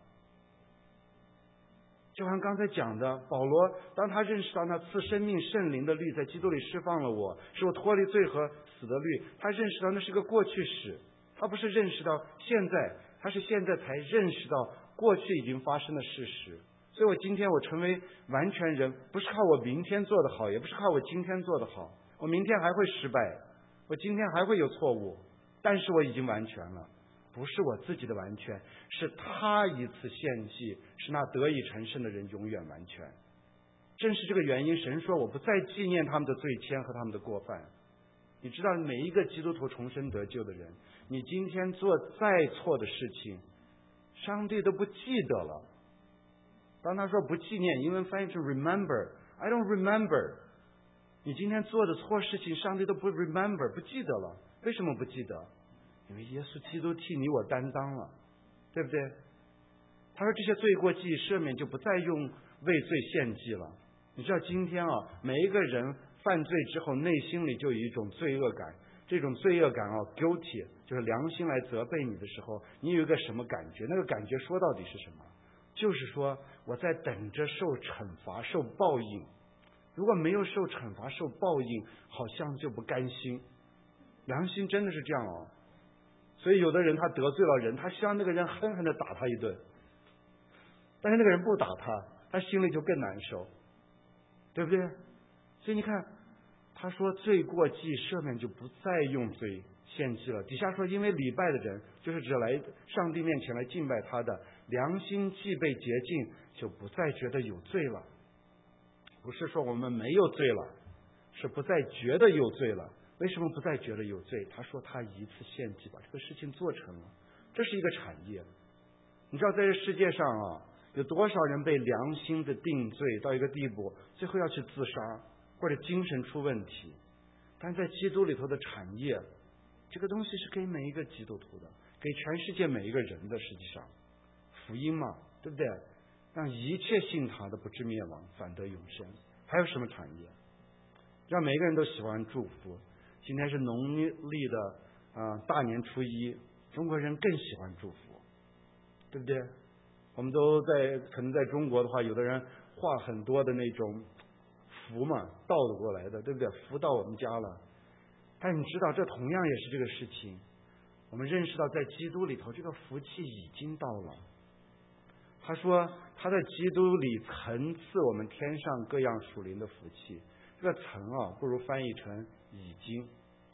就像刚才讲的，保罗当他认识到那赐生命圣灵的律在基督里释放了我，使我脱离罪和死的律，他认识到那是个过去式，他不是认识到现在，他是现在才认识到过去已经发生的事实。所以我今天我成为完全人，不是靠我明天做得好，也不是靠我今天做得好，我明天还会失败，我今天还会有错误，但是我已经完全了。不是我自己的完全，是他一次献祭，是那得以成圣的人永远完全。正是这个原因，神说我不再纪念他们的罪愆和他们的过犯。你知道每一个基督徒重生得救的人，你今天做再错的事情，上帝都不记得了。当他说不纪念，英文翻译成 remember， I don't remember。 你今天做的错事情，上帝都不 remember， 不记得了。为什么不记得？因为耶稣基督替你我担当了，对不对？他说这些罪过既赦免，就不再用为罪献祭了。你知道今天啊，每一个人犯罪之后，内心里就有一种罪恶感，这种罪恶感啊 guilty， 就是良心来责备你的时候，你有一个什么感觉？那个感觉说到底是什么？就是说我在等着受惩罚、受报应。如果没有受惩罚、受报应，好像就不甘心。良心真的是这样哦。所以有的人他得罪了人，他希望那个人狠狠地打他一顿，但是那个人不打他，他心里就更难受，对不对？所以你看，他说罪过既赦免，就不再用罪献祭了。底下说因为礼拜的人，就是指来上帝面前来敬拜他的，良心既被洁净，就不再觉得有罪了。不是说我们没有罪了，是不再觉得有罪了。为什么不再觉得有罪？他说他一次献祭把这个事情做成了，这是一个产业。你知道在这世界上啊，有多少人被良心的定罪到一个地步，最后要去自杀或者精神出问题。但在基督里头的产业，这个东西是给每一个基督徒的，给全世界每一个人的。实际上福音嘛，对不对？让一切信他的不至灭亡，反得永生。还有什么产业？让每一个人都喜欢祝福。今天是农历的啊、呃、大年初一，中国人更喜欢祝福，对不对？我们都在可能在中国的话，有的人画很多的那种福嘛，倒得过来的，对不对？福到我们家了。但你知道，这同样也是这个事情。我们认识到，在基督里头，这个福气已经到了。他说，他在基督里曾赐我们天上各样属灵的福气。这个曾啊，不如翻译成已经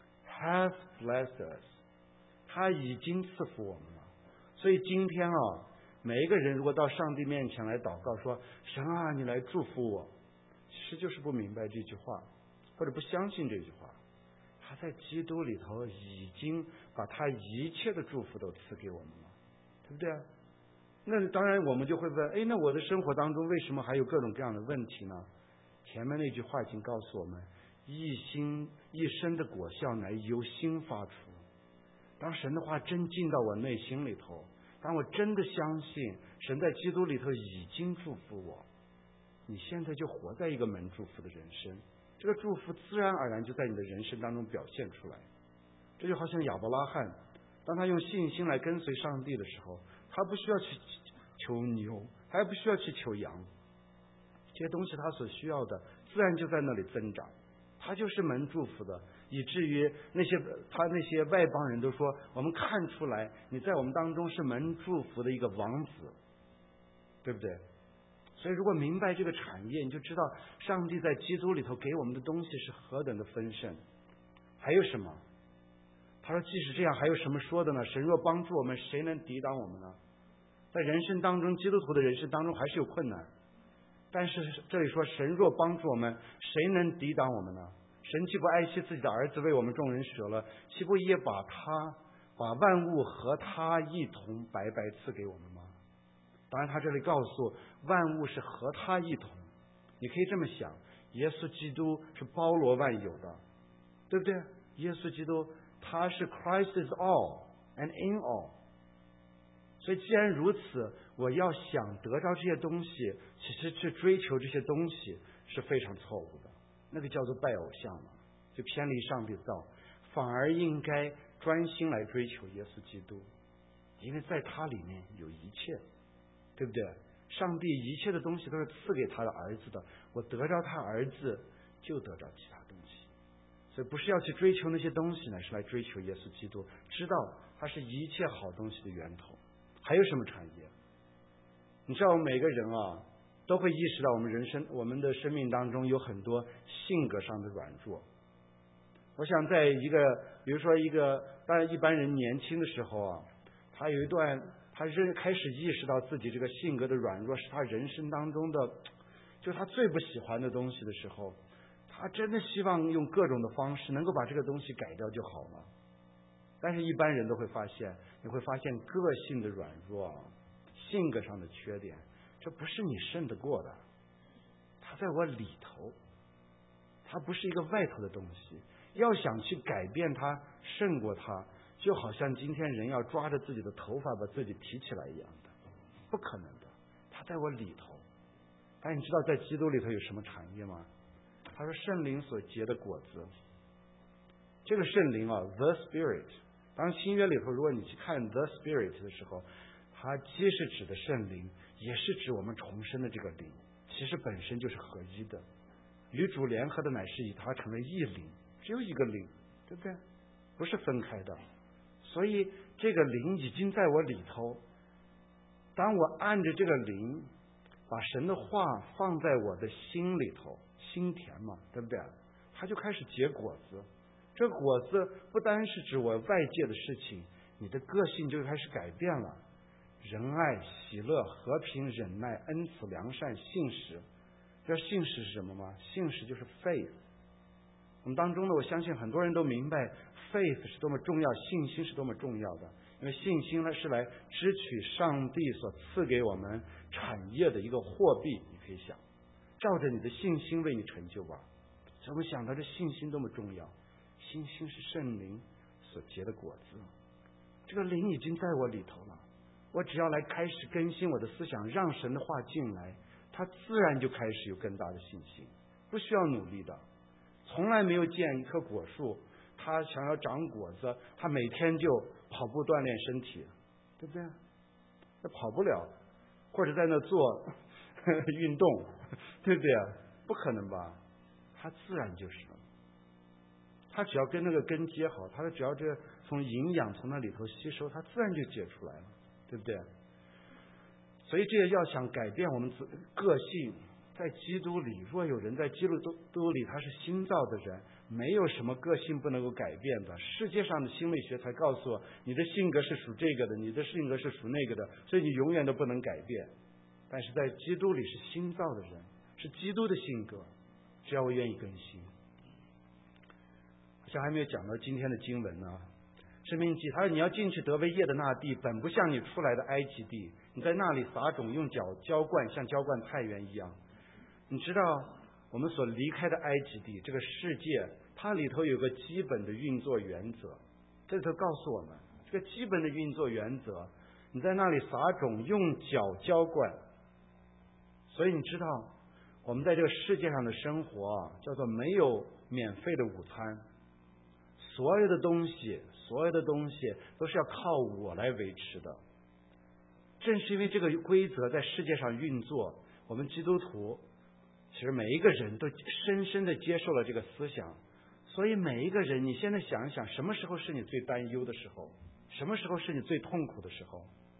has blessed us， 他已经赐福我们了。所以今天啊，每一个人如果到上帝面前来祷告说，神啊，你来祝福我，其实就是不明白这句话，或者不相信这句话。他在基督里头已经把他一切的祝福都赐给我们了，对不对？那当然我们就会问，哎，那我的生活当中为什么还有各种各样的问题呢？前面那句话已经告诉我们，一心一生的果效乃由心发出。当神的话真进到我内心里头，当我真的相信神在基督里头已经祝福我，你现在就活在一个蒙祝福的人生，这个祝福自然而然就在你的人生当中表现出来。这就好像亚伯拉罕，当他用信心来跟随上帝的时候，他不需要去求牛，他也不需要去求羊，这些东西他所需要的自然就在那里增长，他就是蒙祝福的，以至于那些他那些外邦人都说，我们看出来你在我们当中是蒙祝福的一个王子， 对不对？所以如果明白这个产业，你就知道上帝在基督里头给我们的东西是何等的丰盛。还有什么？他说即使这样，还有什么说的呢？神若帮助我们，谁能抵挡我们呢？在人生当中，基督徒的人生当中还是有困难，但是这里说神若帮助我们，谁能抵挡我们呢？神既不爱惜自己的儿子为我们众人舍了，岂不也把他把万物和他一同白白赐给我们吗？当然他这里告诉万物是和他一同，你可以这么想，耶稣基督是包罗万有的，对不对？耶稣基督他是 Christ is all and in all。 所以既然如此，我要想得到这些东西，其实去追求这些东西是非常错误的，那个叫做拜偶像嘛，就偏离上帝的道，反而应该专心来追求耶稣基督，因为在他里面有一切，对不对？上帝一切的东西都是赐给他的儿子的，我得着他儿子就得着其他东西，所以不是要去追求那些东西呢，是来追求耶稣基督，知道他是一切好东西的源头。还有什么产业？你知道我们每个人啊都会意识到我们人生我们的生命当中有很多性格上的软弱。我想在一个比如说一个当然一般人年轻的时候啊，他有一段他认开始意识到自己这个性格的软弱是他人生当中的就他最不喜欢的东西的时候，他真的希望用各种的方式能够把这个东西改掉就好了。但是一般人都会发现，你会发现个性的软弱，性格上的缺点，这不是你胜得过的，它在我里头，它不是一个外头的东西。要想去改变它，胜过它，就好像今天人要抓着自己的头发把自己提起来一样的，不可能的，它在我里头。但你知道在基督里头有什么产业吗？他说圣灵所结的果子，这个圣灵啊 ，the Spirit。当新约里头，如果你去看 the Spirit 的时候，它既是指的圣灵，也是指我们重生的这个灵，其实本身就是合一的，与主联合的乃是以它成为一灵，只有一个灵，对不对？不是分开的。所以这个灵已经在我里头，当我按着这个灵把神的话放在我的心里头，心田嘛，对不对？它就开始结果子。这果子不单是指我外界的事情，你的个性就开始改变了。仁爱、喜乐、和平、忍耐、恩慈、良善、信实。知道信实是什么吗？信实就是 faith。 我们当中呢，我相信很多人都明白 faith 是多么重要，信心是多么重要的。因为信心呢是来支取上帝所赐给我们产业的一个货币，你可以想，照着你的信心为你成就吧。所以我们想到这信心多么重要。信心是圣灵所结的果子，这个灵已经在我里头了，我只要来开始更新我的思想，让神的话进来，他自然就开始有更大的信心，不需要努力的。从来没有见一棵果树，他想要长果子，他每天就跑步锻炼身体，对不对？他跑不了，或者在那做运动，对不对？不可能吧？他自然就是了。他只要跟那个根接好，他只要这从营养从那里头吸收，他自然就结出来了，对不对？所以这也要想改变我们个性，在基督里，若有人在基督里，他是新造的人，没有什么个性不能够改变的。世界上的心理学才告诉我，你的性格是属这个的，你的性格是属那个的，所以你永远都不能改变。但是在基督里是新造的人，是基督的性格，只要我愿意更新。好像还没有讲到今天的经文呢。申命记他说，你要进去得为业的那地，本不像你出来的埃及地，你在那里撒种，用脚浇灌，像浇灌菜园一样。你知道我们所离开的埃及地这个世界，它里头有个基本的运作原则，这里头告诉我们这个基本的运作原则，你在那里撒种，用脚浇灌。所以你知道我们在这个世界上的生活啊，叫做没有免费的午餐，所有的东西所有的东西都是要靠我来维持的。正是因为这个规则在世界上运作，我们基督徒其实每一个人都深深的接受了这个思想。所以每一个人，你现在想一想，什么时候是你最担忧的时候？什么时候是你最痛苦的时候？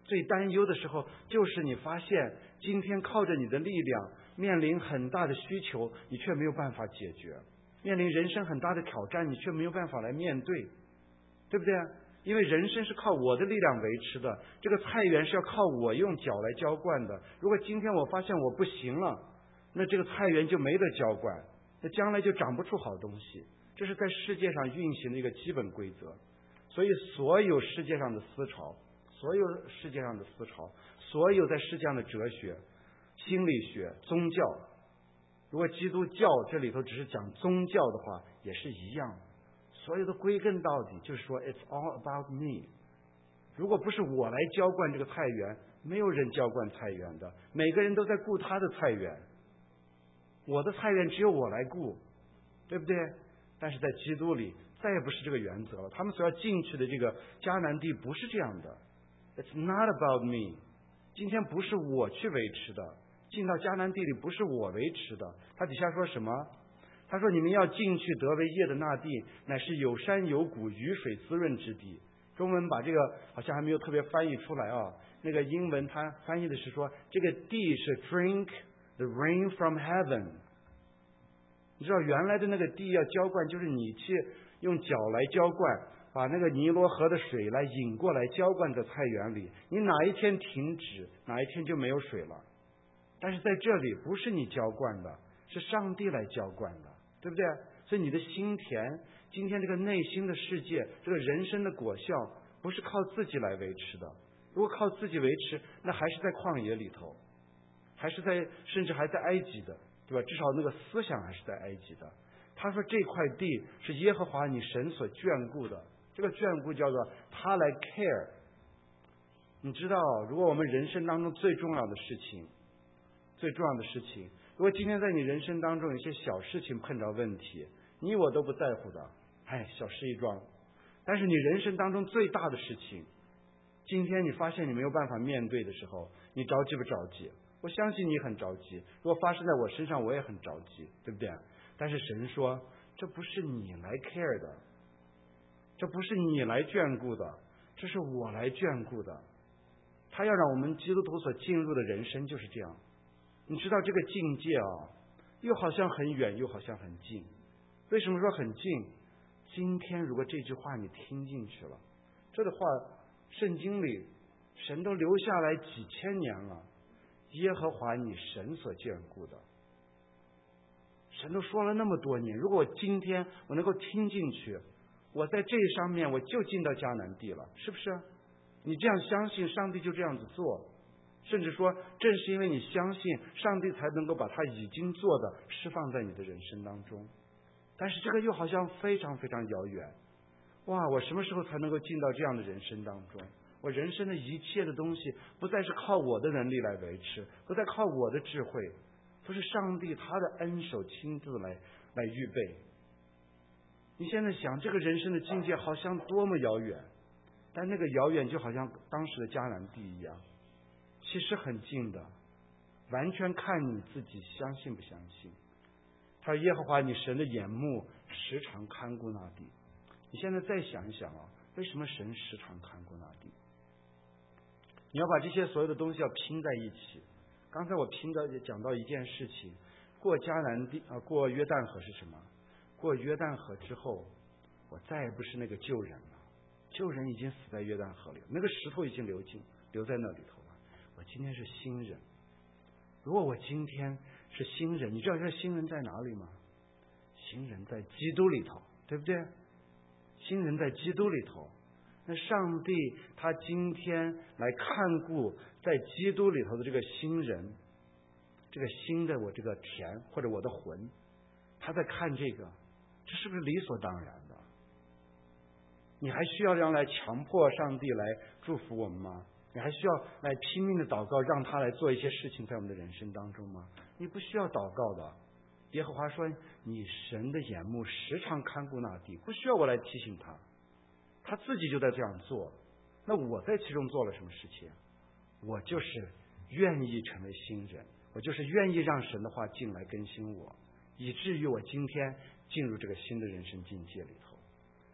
最担忧的时候，就是你发现今天靠着你的力量面临很大的需求，你却没有办法解决，面临人生很大的挑战，你却没有办法来面对，对不对？因为人生是靠我的力量维持的，这个菜园是要靠我用脚来浇灌的。如果今天我发现我不行了，那这个菜园就没得浇灌，那将来就长不出好东西。这是在世界上运行的一个基本规则。所以所有世界上的思潮，所有世界上的思潮，所有在世界上的哲学、心理学、宗教，如果基督教这里头只是讲宗教的话，也是一样的。所有的归根到底就是说 it's all about me。 如果不是我来浇灌这个菜园，没有人浇灌菜园的，每个人都在顾他的菜园，我的菜园只有我来顾，对不对？但是在基督里再也不是这个原则了，他们所要进去的这个迦南地不是这样的。 It's not about me。 今天不是我去维持的，进到迦南地里不是我维持的。他底下说什么？他说你们要进去得为业的那地，乃是有山有谷，雨水滋润之地。中文把这个好像还没有特别翻译出来啊，那个英文它翻译的是说这个地是 drink the rain from heaven。 你知道原来的那个地要浇灌，就是你去用脚来浇灌，把那个尼罗河的水来引过来浇灌在菜园里，你哪一天停止，哪一天就没有水了。但是在这里不是你浇灌的，是上帝来浇灌的，对不对？所以你的心田，今天这个内心的世界，这个人生的果效，不是靠自己来维持的。如果靠自己维持，那还是在旷野里头，还是在甚至还在埃及的，对吧？至少那个思想还是在埃及的。他说这块地是耶和华你神所眷顾的，这个眷顾叫做他来 care。 你知道，如果我们人生当中最重要的事情最重要的事情，如果今天在你人生当中有些小事情碰着问题，你我都不在乎的，哎，小事一桩。但是你人生当中最大的事情，今天你发现你没有办法面对的时候，你着急不着急？我相信你很着急，如果发生在我身上我也很着急，对不对？但是神说这不是你来 care 的，这不是你来眷顾的，这是我来眷顾的。他要让我们基督徒所进入的人生就是这样。你知道这个境界啊，又好像很远又好像很近。为什么说很近？今天如果这句话你听进去了，这的话圣经里神都留下来几千年了，耶和华你神所眷顾的，神都说了那么多年。如果我今天我能够听进去，我在这上面我就进到迦南地了，是不是？你这样相信，上帝就这样子做。甚至说正是因为你相信，上帝才能够把他已经做的释放在你的人生当中。但是这个又好像非常非常遥远。哇，我什么时候才能够进到这样的人生当中？我人生的一切的东西不再是靠我的能力来维持，不再靠我的智慧，都是上帝他的恩手亲自来来预备。你现在想这个人生的境界好像多么遥远，但那个遥远就好像当时的迦南地一样，其实很近的，完全看你自己相信不相信。他说耶和华你神的眼目时常看顾那地。你现在再想一想啊，为什么神时常看顾那地？你要把这些所有的东西要拼在一起。刚才我拼到讲到一件事情，过迦南地啊，过约旦河是什么？过约旦河之后，我再也不是那个旧人了，旧人已经死在约旦河里，那个石头已经流进留在那里头了。我今天是新人。如果我今天是新人，你知道这新人在哪里吗？新人在基督里头，对不对？新人在基督里头。那上帝他今天来看顾在基督里头的这个新人，这个新的我这个田或者我的魂，他在看这个，这是不是理所当然的？你还需要让来强迫上帝来祝福我们吗？你还需要来拼命的祷告，让他来做一些事情在我们的人生当中吗？你不需要祷告的。耶和华说你神的眼目时常看顾那地，不需要我来提醒他，他自己就在这样做。那我在其中做了什么事情？我就是愿意成为新人，我就是愿意让神的话进来更新我，以至于我今天进入这个新的人生境界里头。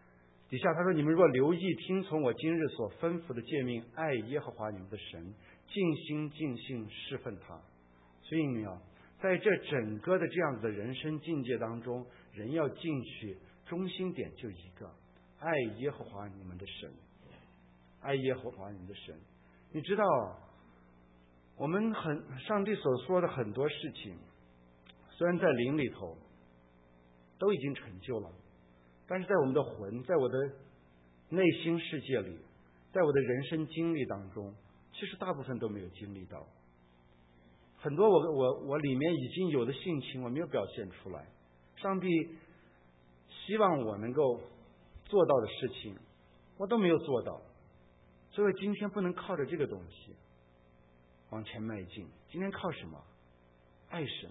底下他说：“你们若留意听从我今日所吩咐的诫命，爱耶和华你们的神，尽心尽性侍奉他。”所以你啊，在这整个的这样子的人生境界当中，人要进去，中心点就一个：爱耶和华你们的神，爱耶和华你们的神。你知道，我们很上帝所说的很多事情，虽然在灵里头都已经成就了，但是在我们的魂，在我的内心世界里，在我的人生经历当中，其实大部分都没有经历到。很多我我我里面已经有的性情我没有表现出来，上帝希望我能够做到的事情我都没有做到，所以今天不能靠着这个东西往前迈进。今天靠什么？爱神，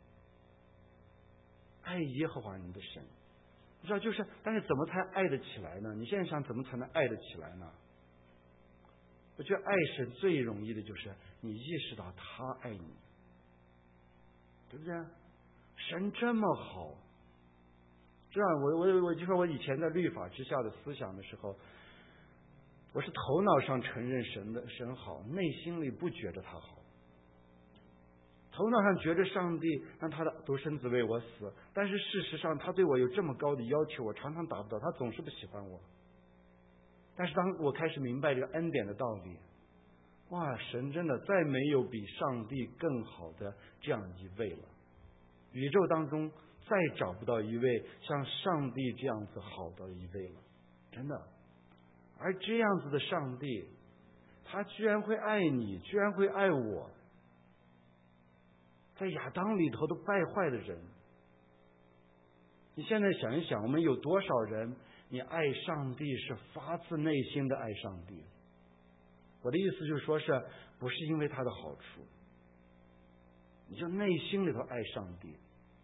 爱耶和华你的神。你知道，就是但是怎么才爱得起来呢？你现在想怎么才能爱得起来呢？我觉得爱神最容易的就是你意识到他爱你，对不对？神这么好，这样我我我就说我以前在律法之下的思想的时候，我是头脑上承认神的神好，内心里不觉得他好。头脑上觉得上帝让他的独生子为我死，但是事实上他对我有这么高的要求，我常常达不到，他总是不喜欢我。但是当我开始明白这个恩典的道理，哇，神真的再没有比上帝更好的这样一位了，宇宙当中再找不到一位像上帝这样子好的一位了，真的。而这样子的上帝，他居然会爱你，居然会爱我。在亚当里头都败坏的人，你现在想一想，我们有多少人你爱上帝是发自内心的爱上帝？我的意思就是说，是不是因为他的好处，你就内心里头爱上帝。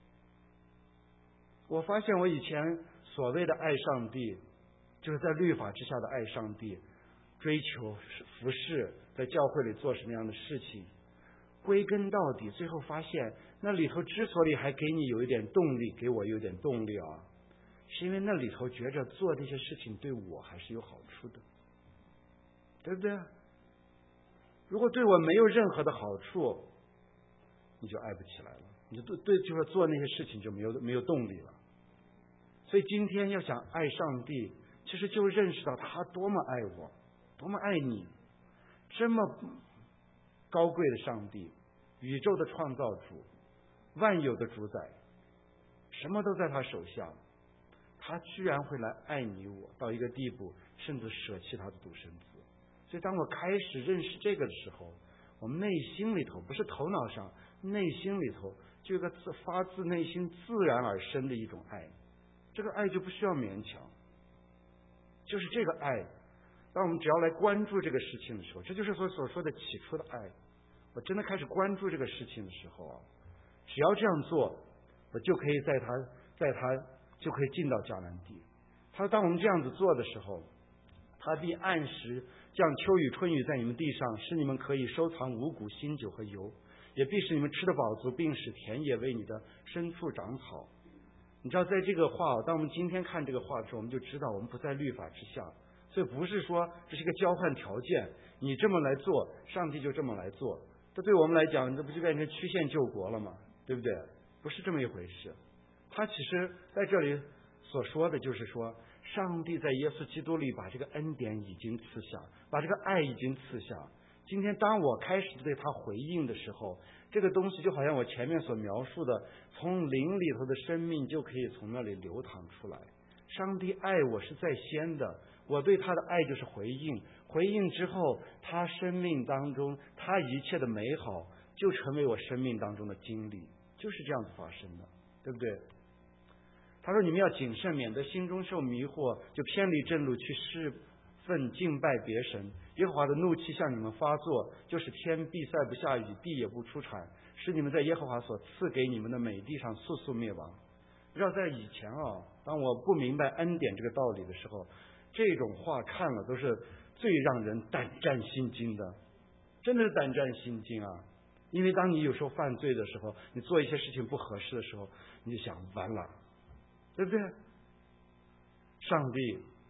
我发现我以前所谓的爱上帝，就是在律法之下的爱上帝，追求服侍，在教会里做什么样的事情，归根到底最后发现那里头之所以还给你有一点动力，给我有点动力啊，是因为那里头觉着做这些事情对我还是有好处的，对不对？如果对我没有任何的好处，你就爱不起来了，你就对对就是做那些事情就没有没有动力了。所以今天要想爱上帝，其实就认识到他多么爱我，多么爱你，这么高贵的上帝，宇宙的创造主，万有的主宰，什么都在他手下，他居然会来爱你我到一个地步，甚至舍弃他的独生子。所以当我开始认识这个的时候，我们内心里头，不是头脑上，内心里头就有个自发自内心自然而生的一种爱，这个爱就不需要勉强，就是这个爱，当我们只要来关注这个事情的时候，这就是所所说的起初的爱。我真的开始关注这个事情的时候啊，只要这样做，我就可以在他在他就可以进到迦南地。他说，当我们这样子做的时候，他必按时降秋雨春雨在你们地上，使你们可以收藏五谷新酒和油，也必使你们吃得饱足，并使田野为你的牲畜长草。你知道，在这个话，当我们今天看这个话的时候，我们就知道我们不在律法之下，所以不是说这是一个交换条件，你这么来做，上帝就这么来做。这对我们来讲，这不就变成曲线救国了吗？对不对？不是这么一回事。他其实在这里所说的就是说，上帝在耶稣基督里把这个恩典已经赐下，把这个爱已经赐下。今天当我开始对他回应的时候，这个东西就好像我前面所描述的，从灵里头的生命就可以从那里流淌出来。上帝爱我是在先的，我对他的爱就是回应，回应之后，他生命当中他一切的美好就成为我生命当中的经历，就是这样子发生的，对不对？他说，你们要谨慎，免得心中受迷惑，就偏离正路，去侍奉敬拜别神。耶和华的怒气向你们发作，就是天必塞不下雨，地也不出产，使你们在耶和华所赐给你们的美地上速速灭亡。知道在以前啊，当我不明白恩典这个道理的时候，这种话看了都是最让人胆战心惊的，真的是胆战心惊啊！因为当你有时候犯罪的时候，你做一些事情不合适的时候，你就想完了，对不对？上帝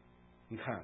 你看，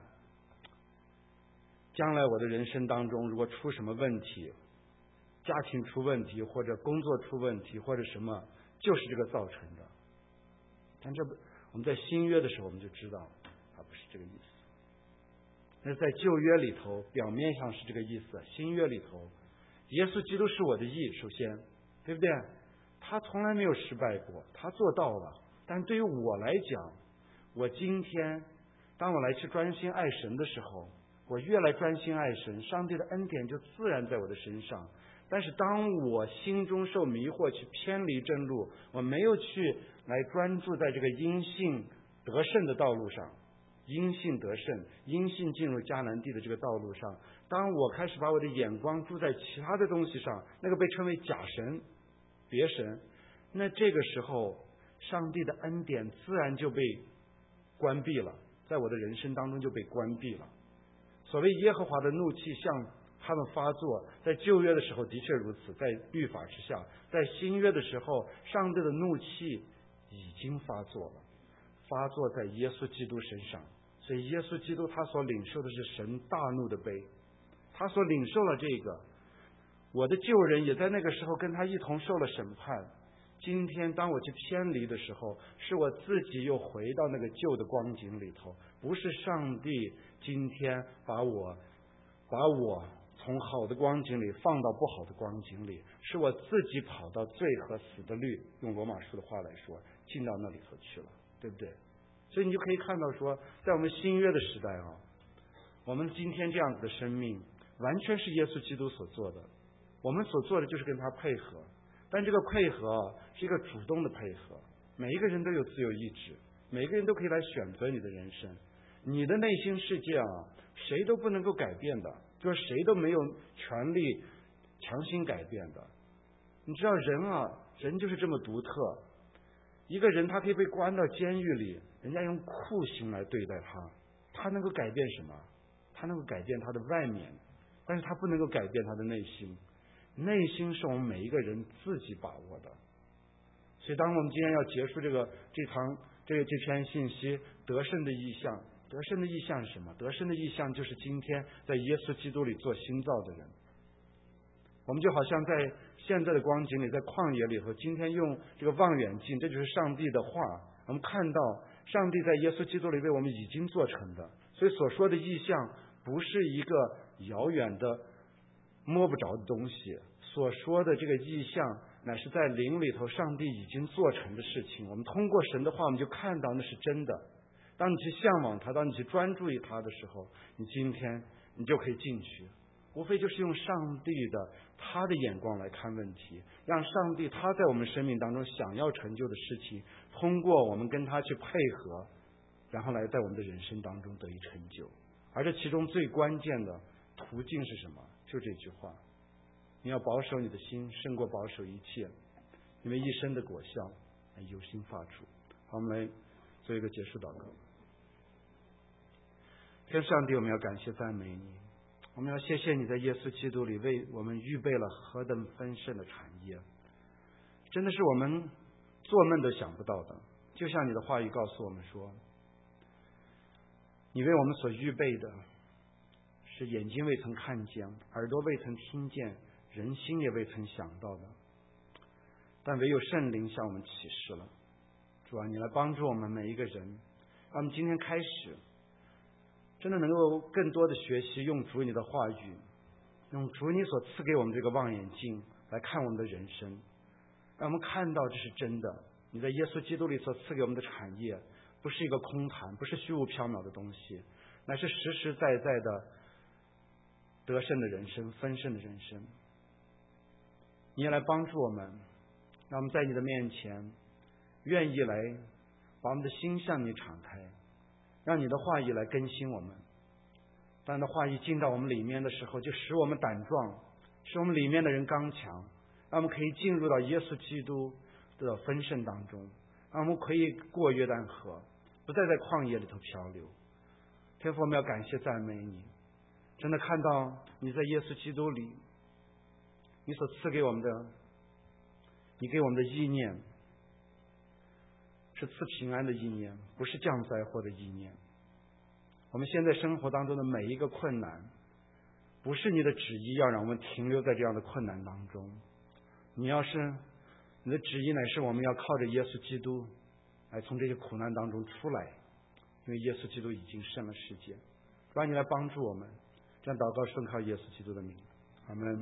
将来我的人生当中如果出什么问题，家庭出问题，或者工作出问题，或者什么，就是这个造成的。但这不，我们在新约的时候我们就知道，它不是这个意思。那在旧约里头，表面上是这个意思；新约里头，耶稣基督是我的义，首先，对不对？他从来没有失败过，他做到了。但对于我来讲，我今天当我来去专心爱神的时候，我越来专心爱神，上帝的恩典就自然在我的身上。但是当我心中受迷惑，去偏离正路，我没有去来专注在这个因信得胜的道路上，因信得胜，因信进入迦南地的这个道路上，当我开始把我的眼光注在其他的东西上，那个被称为假神、别神，那这个时候上帝的恩典自然就被关闭了，在我的人生当中就被关闭了。所谓耶和华的怒气向他们发作，在旧约的时候的确如此，在律法之下；在新约的时候，上帝的怒气已经发作了，发作在耶稣基督身上。所以耶稣基督他所领受的是神大怒的杯，他所领受了这个，我的旧人也在那个时候跟他一同受了审判。今天当我去偏离的时候，是我自己又回到那个旧的光景里头，不是上帝今天把我把我从好的光景里放到不好的光景里，是我自己跑到罪和死的律，用罗马书的话来说，进到那里头去了，对不对？所以你就可以看到说，在我们新约的时代啊，我们今天这样子的生命完全是耶稣基督所做的，我们所做的就是跟他配合，但这个配合是一个主动的配合，每一个人都有自由意志，每一个人都可以来选择你的人生，你的内心世界啊，谁都不能够改变的，就是谁都没有权利强行改变的。你知道人啊，人就是这么独特，一个人他可以被关到监狱里，人家用酷刑来对待他，他能够改变什么？他能够改变他的外面，但是他不能够改变他的内心。内心是我们每一个人自己把握的。所以当我们今天要结束这个这堂这个这篇信息，得胜的意象，得胜的意象是什么？得胜的意象就是今天在耶稣基督里做新造的人。我们就好像在现在的光景里，在旷野里头，今天用这个望远镜，这就是上帝的话，我们看到上帝在耶稣基督里为我们已经做成的。所以所说的意象不是一个遥远的摸不着的东西，所说的这个意象乃是在灵里头上帝已经做成的事情。我们通过神的话，我们就看到那是真的。当你去向往它，当你去专注于它的时候，你今天你就可以进去，无非就是用上帝的他的眼光来看问题，让上帝他在我们生命当中想要成就的事情，通过我们跟他去配合，然后来在我们的人生当中得以成就。而这其中最关键的途径是什么？就这句话，你要保守你的心胜过保守一切，因为一生的果效由心发出。好，我们来做一个结束祷告。天上帝，我们要感谢赞美你，我们要谢谢你在耶稣基督里为我们预备了何等丰盛的产业，真的是我们做梦都想不到的。就像你的话语告诉我们说，你为我们所预备的是眼睛未曾看见，耳朵未曾听见，人心也未曾想到的，但唯有圣灵向我们启示了。主啊，你来帮助我们每一个人，让我们今天开始真的能够更多的学习用主你的话语，用主你所赐给我们这个望远镜来看我们的人生，让我们看到这是真的。你在耶稣基督里所赐给我们的产业不是一个空谈，不是虚无缥缈的东西，乃是实实在在的得胜的人生，丰盛的人生。你也来帮助我们，让我们在你的面前愿意来把我们的心向你敞开，让你的话语来更新我们。当你的话语进到我们里面的时候，就使我们胆壮，使我们里面的人刚强，让我们可以进入到耶稣基督的丰盛当中，让我们可以过约旦河，不再在旷野里头漂流。天父，我们要感谢赞美你，真的看到你在耶稣基督里，你所赐给我们的，你给我们的意念是赐平安的意念，不是降灾祸的意念。 我们现在生活当中的每一个困难，不是你的旨意要让我们停留在这样的困难当中。你要是你的旨意乃是我们要靠着耶稣基督来从这些苦难当中出来，因为耶稣基督已经胜了世界。让你来帮助我们，这样祷告顺靠耶稣基督的名。阿们。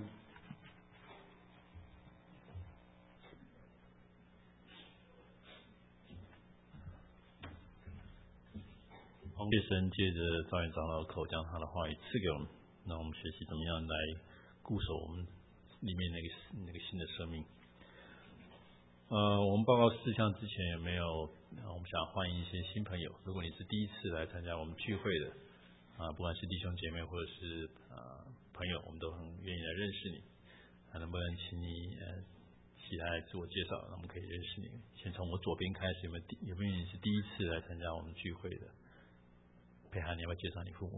红叶神借着赵元长老的口将他的话语赐给我们，让我们学习怎么样来固守我们里面那个那个新的生命。呃，我们报告事项之前有没有？我们想欢迎一些新朋友。如果你是第一次来参加我们聚会的，啊、呃，不管是弟兄姐妹或者是呃朋友，我们都很愿意来认识你。啊，能不能请你呃起来自我介绍，让我们可以认识你？先从我左边开始，有没有第有没有你是第一次来参加我们聚会的？佩涵，你要不要介绍你父母？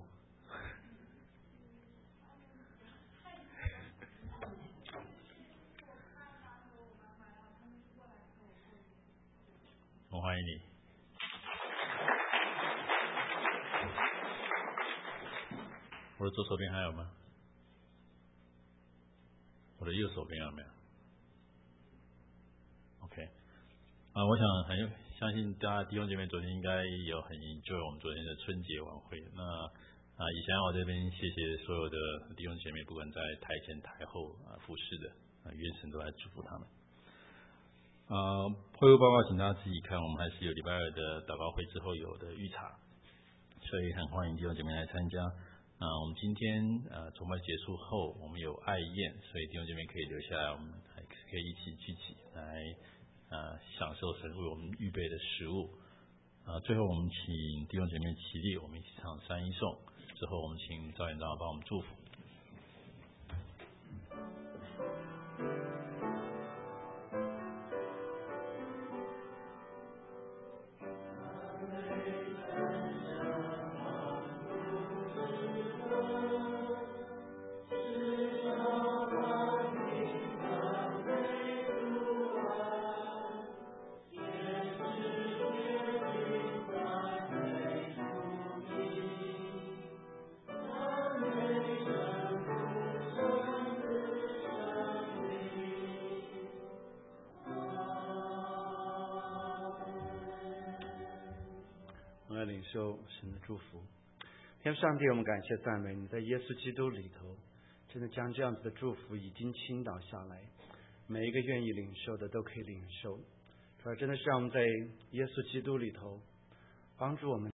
我欢迎你。我的左手边还有吗？我的右手边有没有 ？OK， 啊，我想很相信大家弟兄姐妹昨天应该有很 enjoy 我们昨天的春节晚会。那啊，以前我这边谢谢所有的弟兄姐妹，不管在台前台后啊服侍的啊，愿神都来祝福他们。啊，会务报告请大家自己看，我们还是有礼拜二的祷告会之后有的预查，所以很欢迎弟兄姐妹来参加。啊，我们今天呃崇拜结束后，我们有爱宴，所以弟兄姐妹可以留下来，我们还可以一起聚集来呃享受神为我们预备的食物。啊，最后我们请弟兄姐妹起立，我们一起唱三一颂，之后我们请赵院长帮我们祝福。 来领受神的祝福。天父上帝，我们感谢赞美你，在耶稣基督里头，真的将这样子的祝福已经倾倒下来，每一个愿意领受的都可以领受。主要真的是让我们在耶稣基督里头帮助我们。